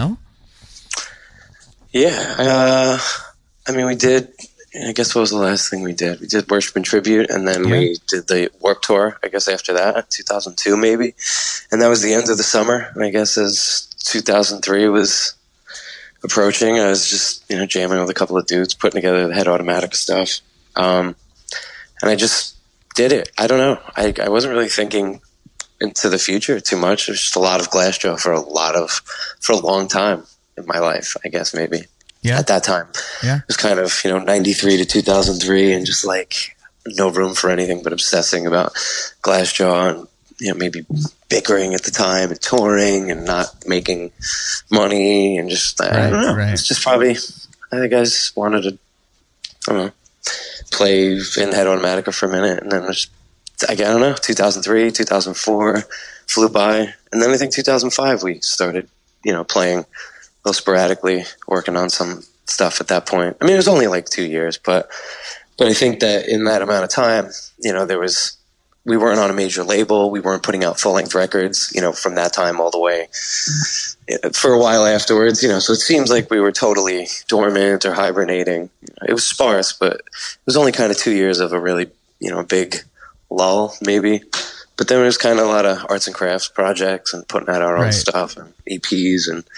Yeah. We did, I guess what was the last thing we did? We did Worship and Tribute, and then we did the Warped Tour, I guess after that, 2002 maybe. And that was the end of the summer. And I guess as 2003 was approaching, I was just, jamming with a couple of dudes, putting together the Head Automatica stuff. And I just did it. I don't know. I wasn't really thinking into the future too much. It was just a lot of Glassjaw for a long time in my life, I guess, maybe. Yeah. At that time. Yeah. It was kind of, 93 to 2003 and just like no room for anything but obsessing about Glassjaw and, maybe bickering at the time and touring and not making money and just, I don't know. Right. It's just probably, I think I just wanted to, I don't know, play in Head Automatica for a minute and then just, I don't know, 2003, 2004 flew by. And then I think 2005 we started, playing a little sporadically, working on some stuff at that point. I mean, it was only like 2 years, but I think that in that amount of time, we weren't on a major label. We weren't putting out full-length records, from that time all the way for a while afterwards, so it seems like we were totally dormant or hibernating. It was sparse, but it was only kind of 2 years of a really, big lull maybe. But then there was kind of a lot of arts and crafts projects and putting out our own stuff and EPs and,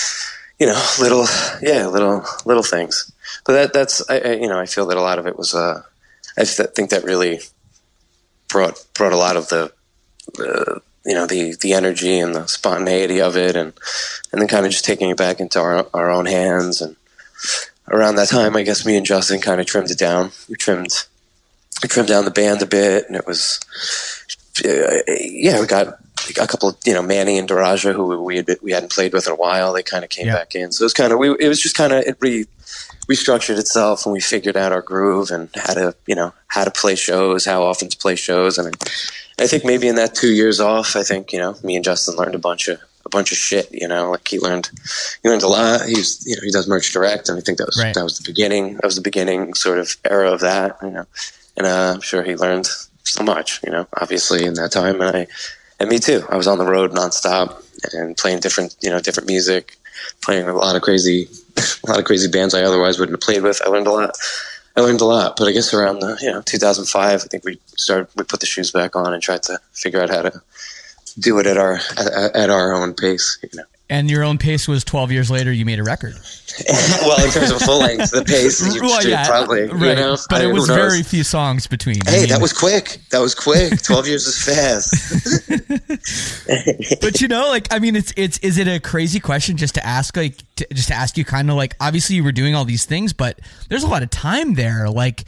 little things. But that's, I feel that a lot of it was, I think that really brought a lot of the energy and the spontaneity of it, and then kind of just taking it back into our own hands. And around that time, I guess me and Justin kind of trimmed it down. We trimmed down the band a bit, and it was, we got a couple of, Manny and Daraja, who we hadn't played with in a while. They kind of came back in, so it was kind of it restructured itself, and we figured out our groove and how to play shows, how often to play shows. And I think maybe in that 2 years off, I think, me and Justin learned a bunch of shit, like he learned a lot. He does merch direct. And I think that was the beginning. That was the beginning sort of era of that, and I'm sure he learned so much, obviously in that time. And me too. I was on the road nonstop and playing different music, playing a lot of crazy bands I otherwise wouldn't have played with. I learned a lot, but I guess around 2005, I think we put the shoes back on and tried to figure out how to do it at our own pace, And your own pace was 12 years later, you made a record. Well, in terms of full length, the pace, probably, right. But it was very few songs between. Hey, that was quick. 12 years is fast. But is it a crazy question just to ask, you kind of like, obviously you were doing all these things, but there's a lot of time there. Like,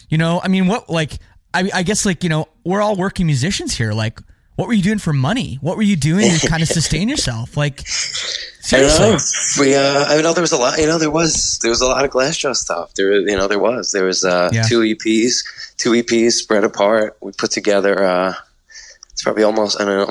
I guess we're all working musicians here. Like, what were you doing for money? What were you doing to kind of sustain yourself? Like, seriously. There was a lot. There was a lot of Glassjaw stuff. There was 2 EPs spread apart. We put together. It's probably we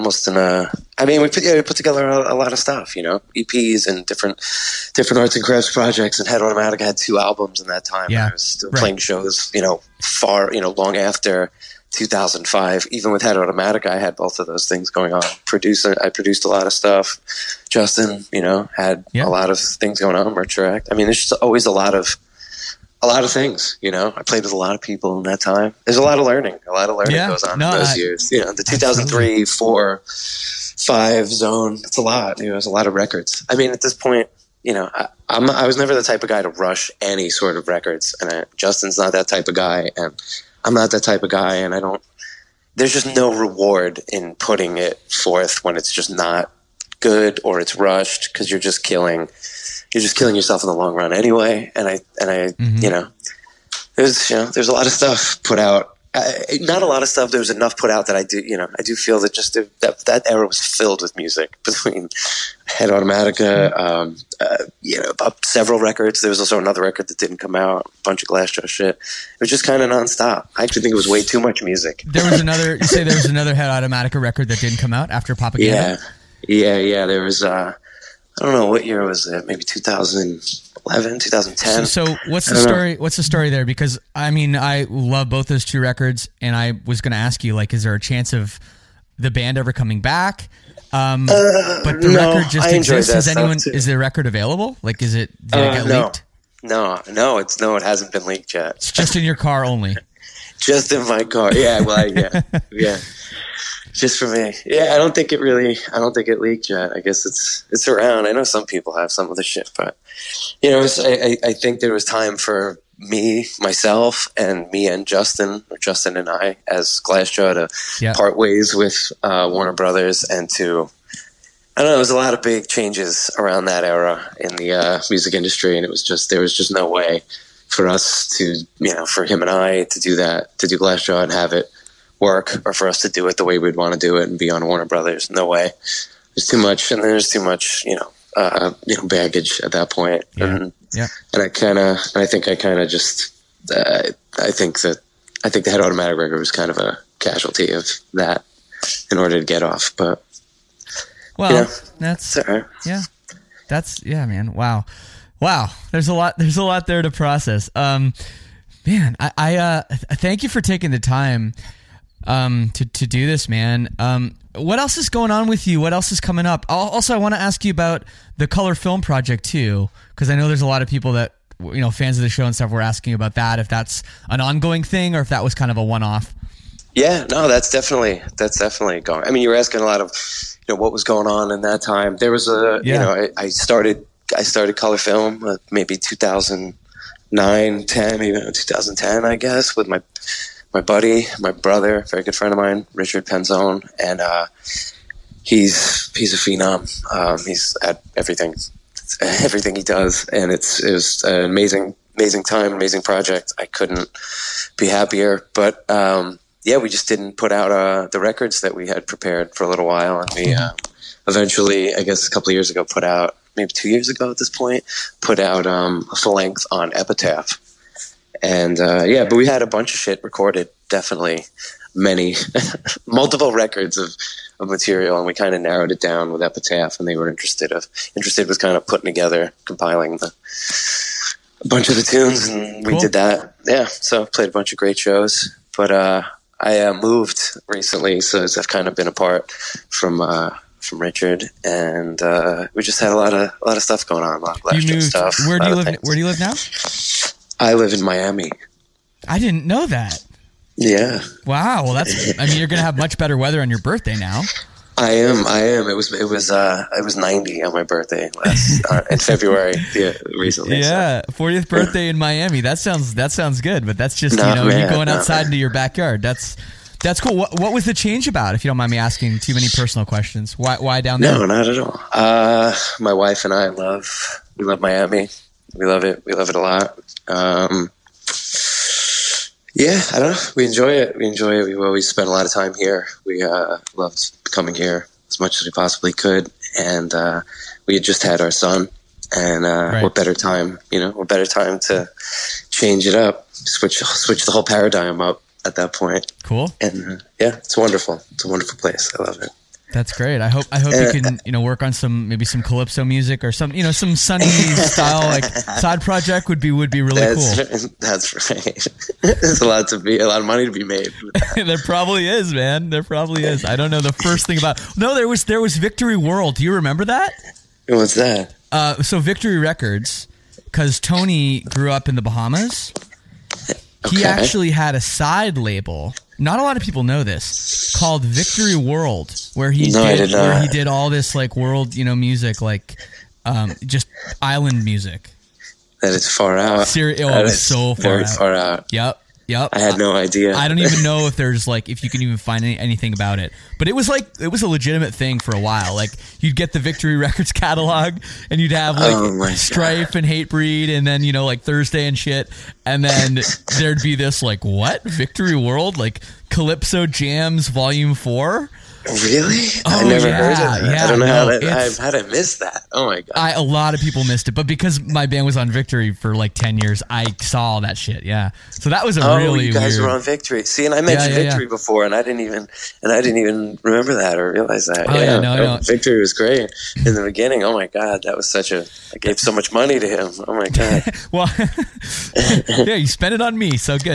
put together a lot of stuff. EPs and different arts and crafts projects. And Head Automatica had 2 albums in that time. Yeah, I was still playing shows. Far long after 2005, even with Head Automatica, I had both of those things going on. I produced a lot of stuff. Justin, had a lot of things going on. Merch Direct. I mean, there's just always a lot of things. I played with a lot of people in that time. There's a lot of learning. Goes on in those years. The 2003, 4, 5 zone. It's a lot. There's a lot of records. I mean, at this point, I was never the type of guy to rush any sort of records, and Justin's not that type of guy, and I'm not that type of guy, and there's just no reward in putting it forth when it's just not good or it's rushed, because you're just killing yourself in the long run anyway. And there's a lot of stuff put out. Not a lot of stuff. There was enough put out that I do feel that just that era was filled with music between Head Automatica, several records. There was also another record that didn't come out, a bunch of Glassjaw shit. It was just kind of nonstop. I actually think it was way too much music. There was another Head Automatica record that didn't come out after Propaganda? Yeah. There was, I don't know, what year was it? Maybe 2011, 2010. So what's the story? What's the story there? Because I love both those 2 records, and I was going to ask you, is there a chance of the band ever coming back? But the record just exists. Is the record available? Did it get leaked? No, it hasn't been leaked yet. It's just in your car only. Just in my car. Yeah, yeah. Just for me. Yeah, I don't think it leaked yet. I guess it's around. I know some people have some of the shit, but I think there was time for myself, and Justin and I as Glassjaw to part ways with Warner Brothers, and to, I don't know, it was a lot of big changes around that era in the music industry, and there was just no way for us to, for him and I to do that, to do Glassjaw and have it work, or for us to do it the way we'd want to do it and be on Warner Brothers. No way. There's too much, and there's too much, baggage at that point. And I think the Head Automatic record was kind of a casualty of that in order to get off. But that's man. Wow. There's a lot there to process. Man, I thank you for taking the time to do this, man. What else is going on with you? What else is coming up? Also, I want to ask you about the Color Film Project too, because I know there's a lot of people that, fans of the show and stuff, were asking about that, if that's an ongoing thing or if that was kind of a one-off. Yeah, no, that's definitely going. I mean, you were asking a lot of, what was going on in that time. There was I started Color Film maybe 2009, 10, even 2010, I guess, with my buddy, my brother, very good friend of mine, Richard Penzone, and he's a phenom. He's at everything he does, and it was an amazing time, amazing project. I couldn't be happier. But we just didn't put out the records that we had prepared for a little while, and we eventually, I guess a couple of years ago, put out, maybe 2 years ago at this point, a full length on Epitaph. And but we had a bunch of shit recorded, definitely multiple records of material, and we kind of narrowed it down with Epitaph, and they were interested with kind of putting together, compiling a bunch of the tunes, and we did that. Yeah, so played a bunch of great shows. But I moved recently, so I've kind of been apart from Richard, and we just had a lot of stuff going on, a lot of Glassjaw stuff. Where do you live now? I live in Miami. I didn't know that. Yeah. Wow. Well, you're going to have much better weather on your birthday now. I am. It was 90 on my birthday in February. Yeah, recently. Yeah. So. 40th birthday in Miami. That sounds good, but that's just, you going outside into your backyard. That's cool. What was the change about, if you don't mind me asking too many personal questions? Why down there? No, not at all. My wife and I we love Miami. We love it. We love it a lot. I don't know. We enjoy it. We've always spent a lot of time here. We loved coming here as much as we possibly could. And we had just had our son. And what better time, to change it up, switch the whole paradigm up at that point. Cool. And it's wonderful. It's a wonderful place. I love it. That's great. I hope you can work on some calypso music or some some sunny style side project would be really cool. That's right. There's a lot of money to be made with that. There probably is, man. There probably is. I don't know the first thing about. No, there was Victory World. Do you remember that? What's that? So Victory Records, because Tony grew up in the Bahamas. Okay. He actually had a side label. Not a lot of people know this, called Victory World, where he did all this world, music, just island music. That is far out. It was so far out. Yep. I had no idea. I don't even know if there's if you can even find anything about it. But it was a legitimate thing for a while. You'd get the Victory Records catalog, and you'd have Strife and Hatebreed, and then Thursday and shit, and then there'd be this what Victory World Calypso Jams Volume 4. Really? I never heard of that. I don't know how did I miss that? Oh my god! A lot of people missed it, but because my band was on Victory for 10 years, I saw all that shit. Yeah, so that was really you guys were on Victory. See, and I mentioned Victory before, and I didn't even remember that or realize that. No. Victory was great in the beginning. Oh my god, that was I gave so much money to him. Oh my god. Well, you spent it on me, so good.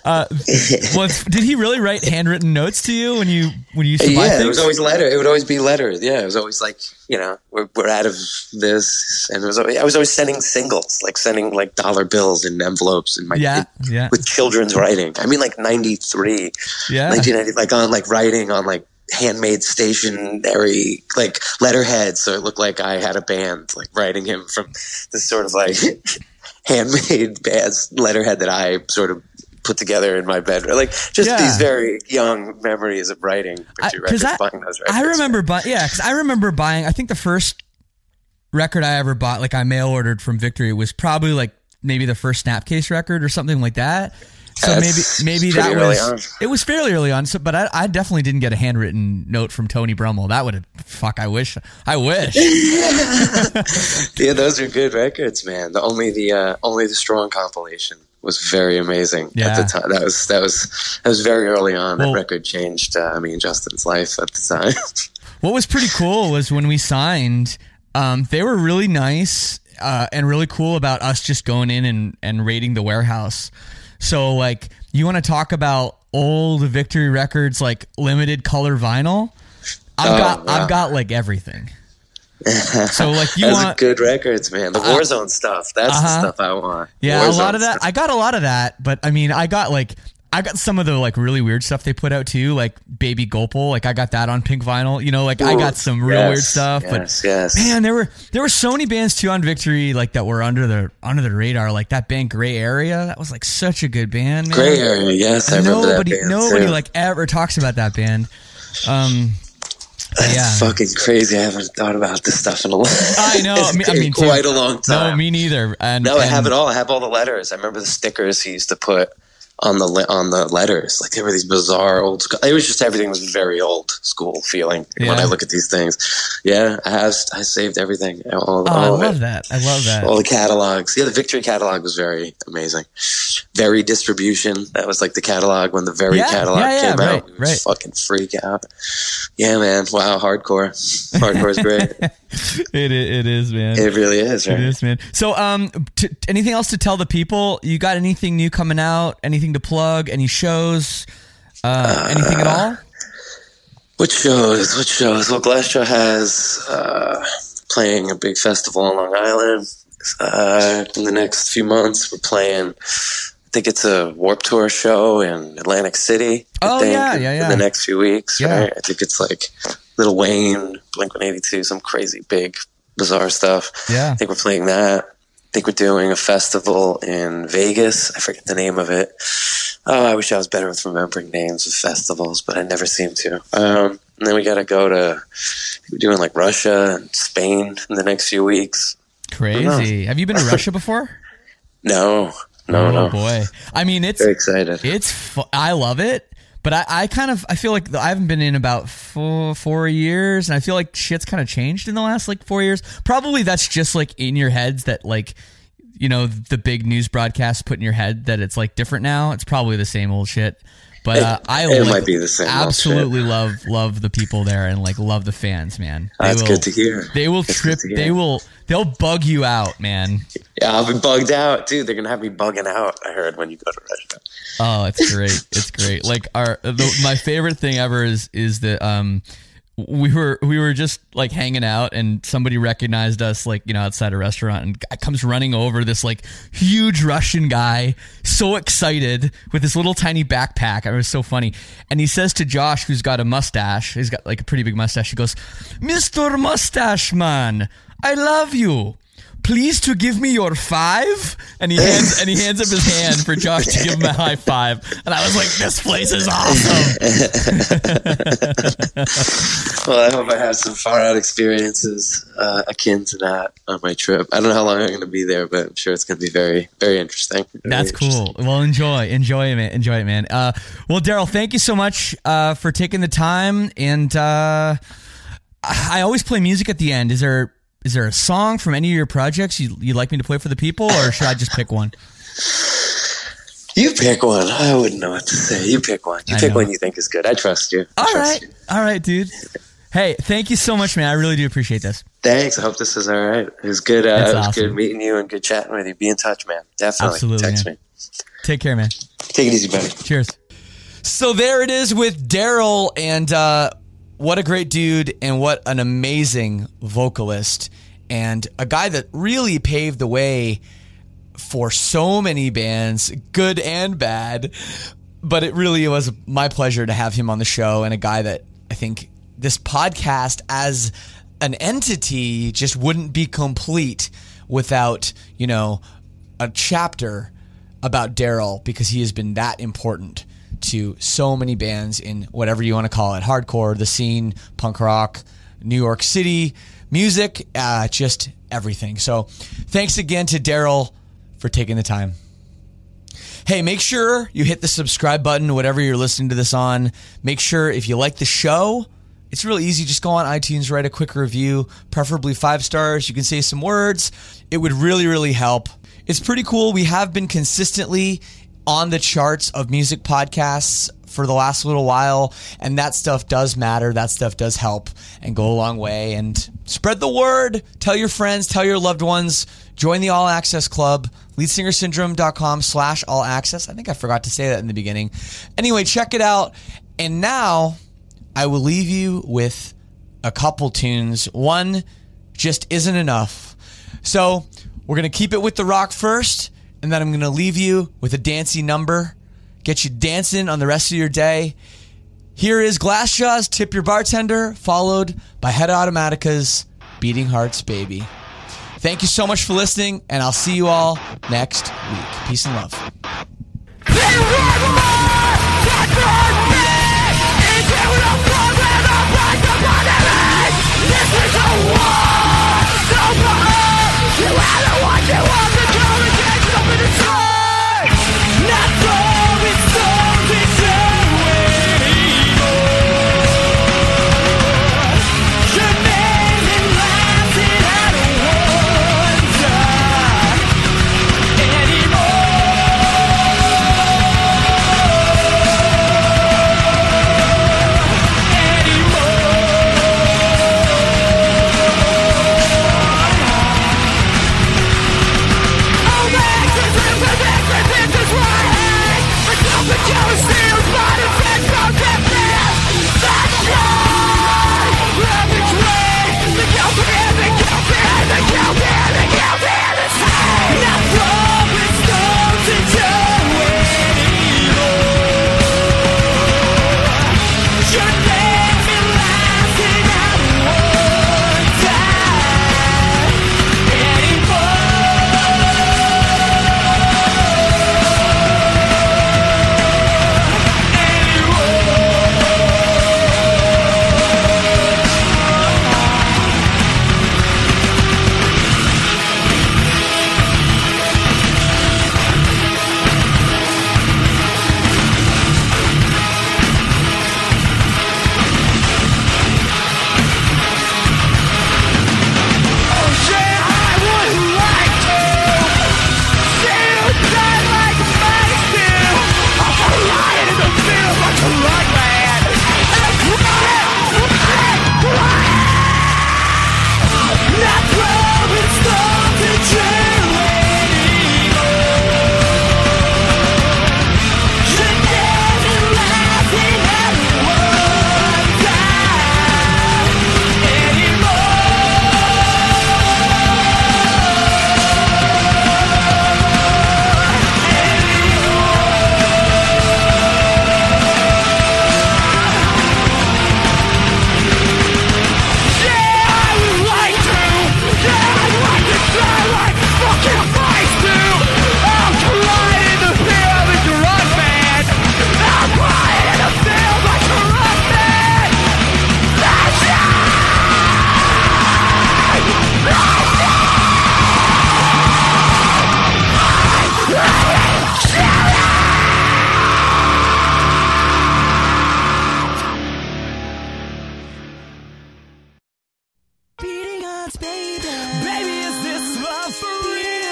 Did he really write handwritten notes to you when you used to buy? Yeah, it was always letter. It would always be letters. Yeah, it was always we're out of this, and I was always sending singles, sending dollar bills in envelopes and with children's writing. I mean, 93, 1990, on writing on handmade stationery letterhead, so it looked like I had a band writing him from this sort of handmade bands letterhead that I sort of put together in my bedroom. Like just these very young memories of writing Victory records, buying those records. I remember because I remember buying, I think the first record I ever bought, like I mail ordered from Victory, was probably like maybe the first Snapcase record or something like that. So maybe that was, it was fairly early on. So, but I definitely didn't get a handwritten note from Tony Brummel. That would have, I wish. Yeah, those are good records, man. Only the Strong compilation was very amazing at the time. That was very early on. That record changed me and Justin's life at the time. What was pretty cool was when we signed, they were really nice and really cool about us just going in and raiding the warehouse. So, like, you want to talk about old Victory records, like limited color vinyl? I've got like everything. So, like, you want good records, man. The Warzone stuff. That's the stuff I want. Yeah, Warzone a lot of that. Stuff. I got a lot of that, but I mean, I got some of the like really weird stuff they put out too, like Baby Gopal. Like I got that on pink vinyl. You know, like I got some real weird stuff. But man, there were so many bands too on Victory, like that were under the radar. Like that band Gray Area, that was like such a good band. Man. Gray Area, yes, I remember that band. Nobody like ever talks about that band. That's fucking crazy. I haven't thought about this stuff in a long time. I know. I mean, quite a long time. No, me neither. I have it all. I have all the letters. I remember the stickers he used to put on the letters. Like, there were these bizarre old school. It was just, everything was very old school feeling when I look at these things. Yeah, I saved everything. All I love that. I love that. All the catalogs. Yeah, the Victory catalog was very amazing. Very Distribution. That was like the catalog when the Very catalog came out. Right. Fucking freak out. Yeah, man. Wow, hardcore. Hardcore is great. It is, man. It really is, right? It is, man. So, anything else to tell the people? You got anything new coming out? Anything to plug? Any shows? Anything at all? What shows? Well, Glassjaw has playing a big festival on Long Island in the next few months. We're playing, I think it's a Warped Tour show in Atlantic City. In the next few weeks, right? I think it's like Lil Wayne, Blink-182, some crazy big bizarre stuff. Yeah. I think we're playing that. I think we're doing a festival in Vegas. I forget the name of it. Oh, I wish I was better with remembering names of festivals, but I never seem to. And then we got to go to, we're doing like Russia and Spain in the next few weeks. Crazy. Have you been to Russia before? No. Oh boy. I mean, it's very excited. I love it. But I feel like I haven't been in about 4 years, and I feel like shit's kind of changed in the last like 4 years. Probably that's just like in your heads that, like, you know, the big news broadcasts put in your head that it's like different now. It's probably the same old shit. But it might be the same. Absolutely love the people there and like love the fans, man. That's good to hear. They will trip. They'll bug you out, man. Yeah, I'll be bugged out, dude. They're gonna have me bugging out. I heard when you go to Russia. Oh, it's great. It's great. Like my favorite thing ever is that we were just like hanging out and somebody recognized us, like, you know, outside a restaurant, and comes running over, this like huge Russian guy, so excited with this little tiny backpack. It was so funny. And he says to Josh, who's got a mustache, he's got like a pretty big mustache, he goes, "Mr. Mustache Man, I love you. Please to give me your 5." And he hands up his hand for Josh to give him a high five. And I was like, this place is awesome. Well, I hope I have some far out experiences akin to that on my trip. I don't know how long I'm going to be there, but I'm sure it's going to be very, very interesting. That's cool. Well, enjoy it, man. Well, Daryl, thank you so much for taking the time. And I always play music at the end. Is there a song from any of your projects you'd like me to play for the people, or should I just pick one? You pick one. I wouldn't know what to say. You pick one. You pick one you think is good. I trust you. All right, dude. Hey, thank you so much, man. I really do appreciate this. Thanks. I hope this is all right. It was good. It was good meeting you and good chatting with you. Be in touch, man. Definitely. Absolutely, Text man. me. Take care, man. Take it easy, buddy. Cheers. So there it is with Daryl, and what a great dude, and what an amazing vocalist, and a guy that really paved the way for so many bands, good and bad. But it really was my pleasure to have him on the show, and a guy that I think this podcast as an entity just wouldn't be complete without, you know, a chapter about Daryl because he has been that important to so many bands in whatever you want to call it, hardcore, the scene, punk rock, New York City, music, just everything. So thanks again to Daryl for taking the time. Hey, make sure you hit the subscribe button, whatever you're listening to this on. Make sure if you like the show, it's really easy. Just go on iTunes, write a quick review, preferably 5 stars. You can say some words. It would really, really help. It's pretty cool. We have been consistently on the charts of music podcasts for the last little while, and that stuff does matter. That stuff does help and go a long way. And spread the word. Tell your friends, tell your loved ones. Join the All Access Club, leadsingersyndrome.com/all access. I think I forgot to say that in the beginning. Anyway, check it out. And now I will leave you with a couple tunes. One just isn't enough. So we're going to keep it with the rock first, and then I'm going to leave you with a dancey number. Get you dancing on the rest of your day. Here is Glassjaw's Tip Your Bartender, followed by Head Automatica's Beating Hearts Baby. Thank you so much for listening, and I'll see you all next week. Peace and love.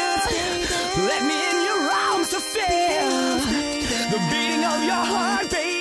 Let me in your arms to feel the beating of your heart, baby.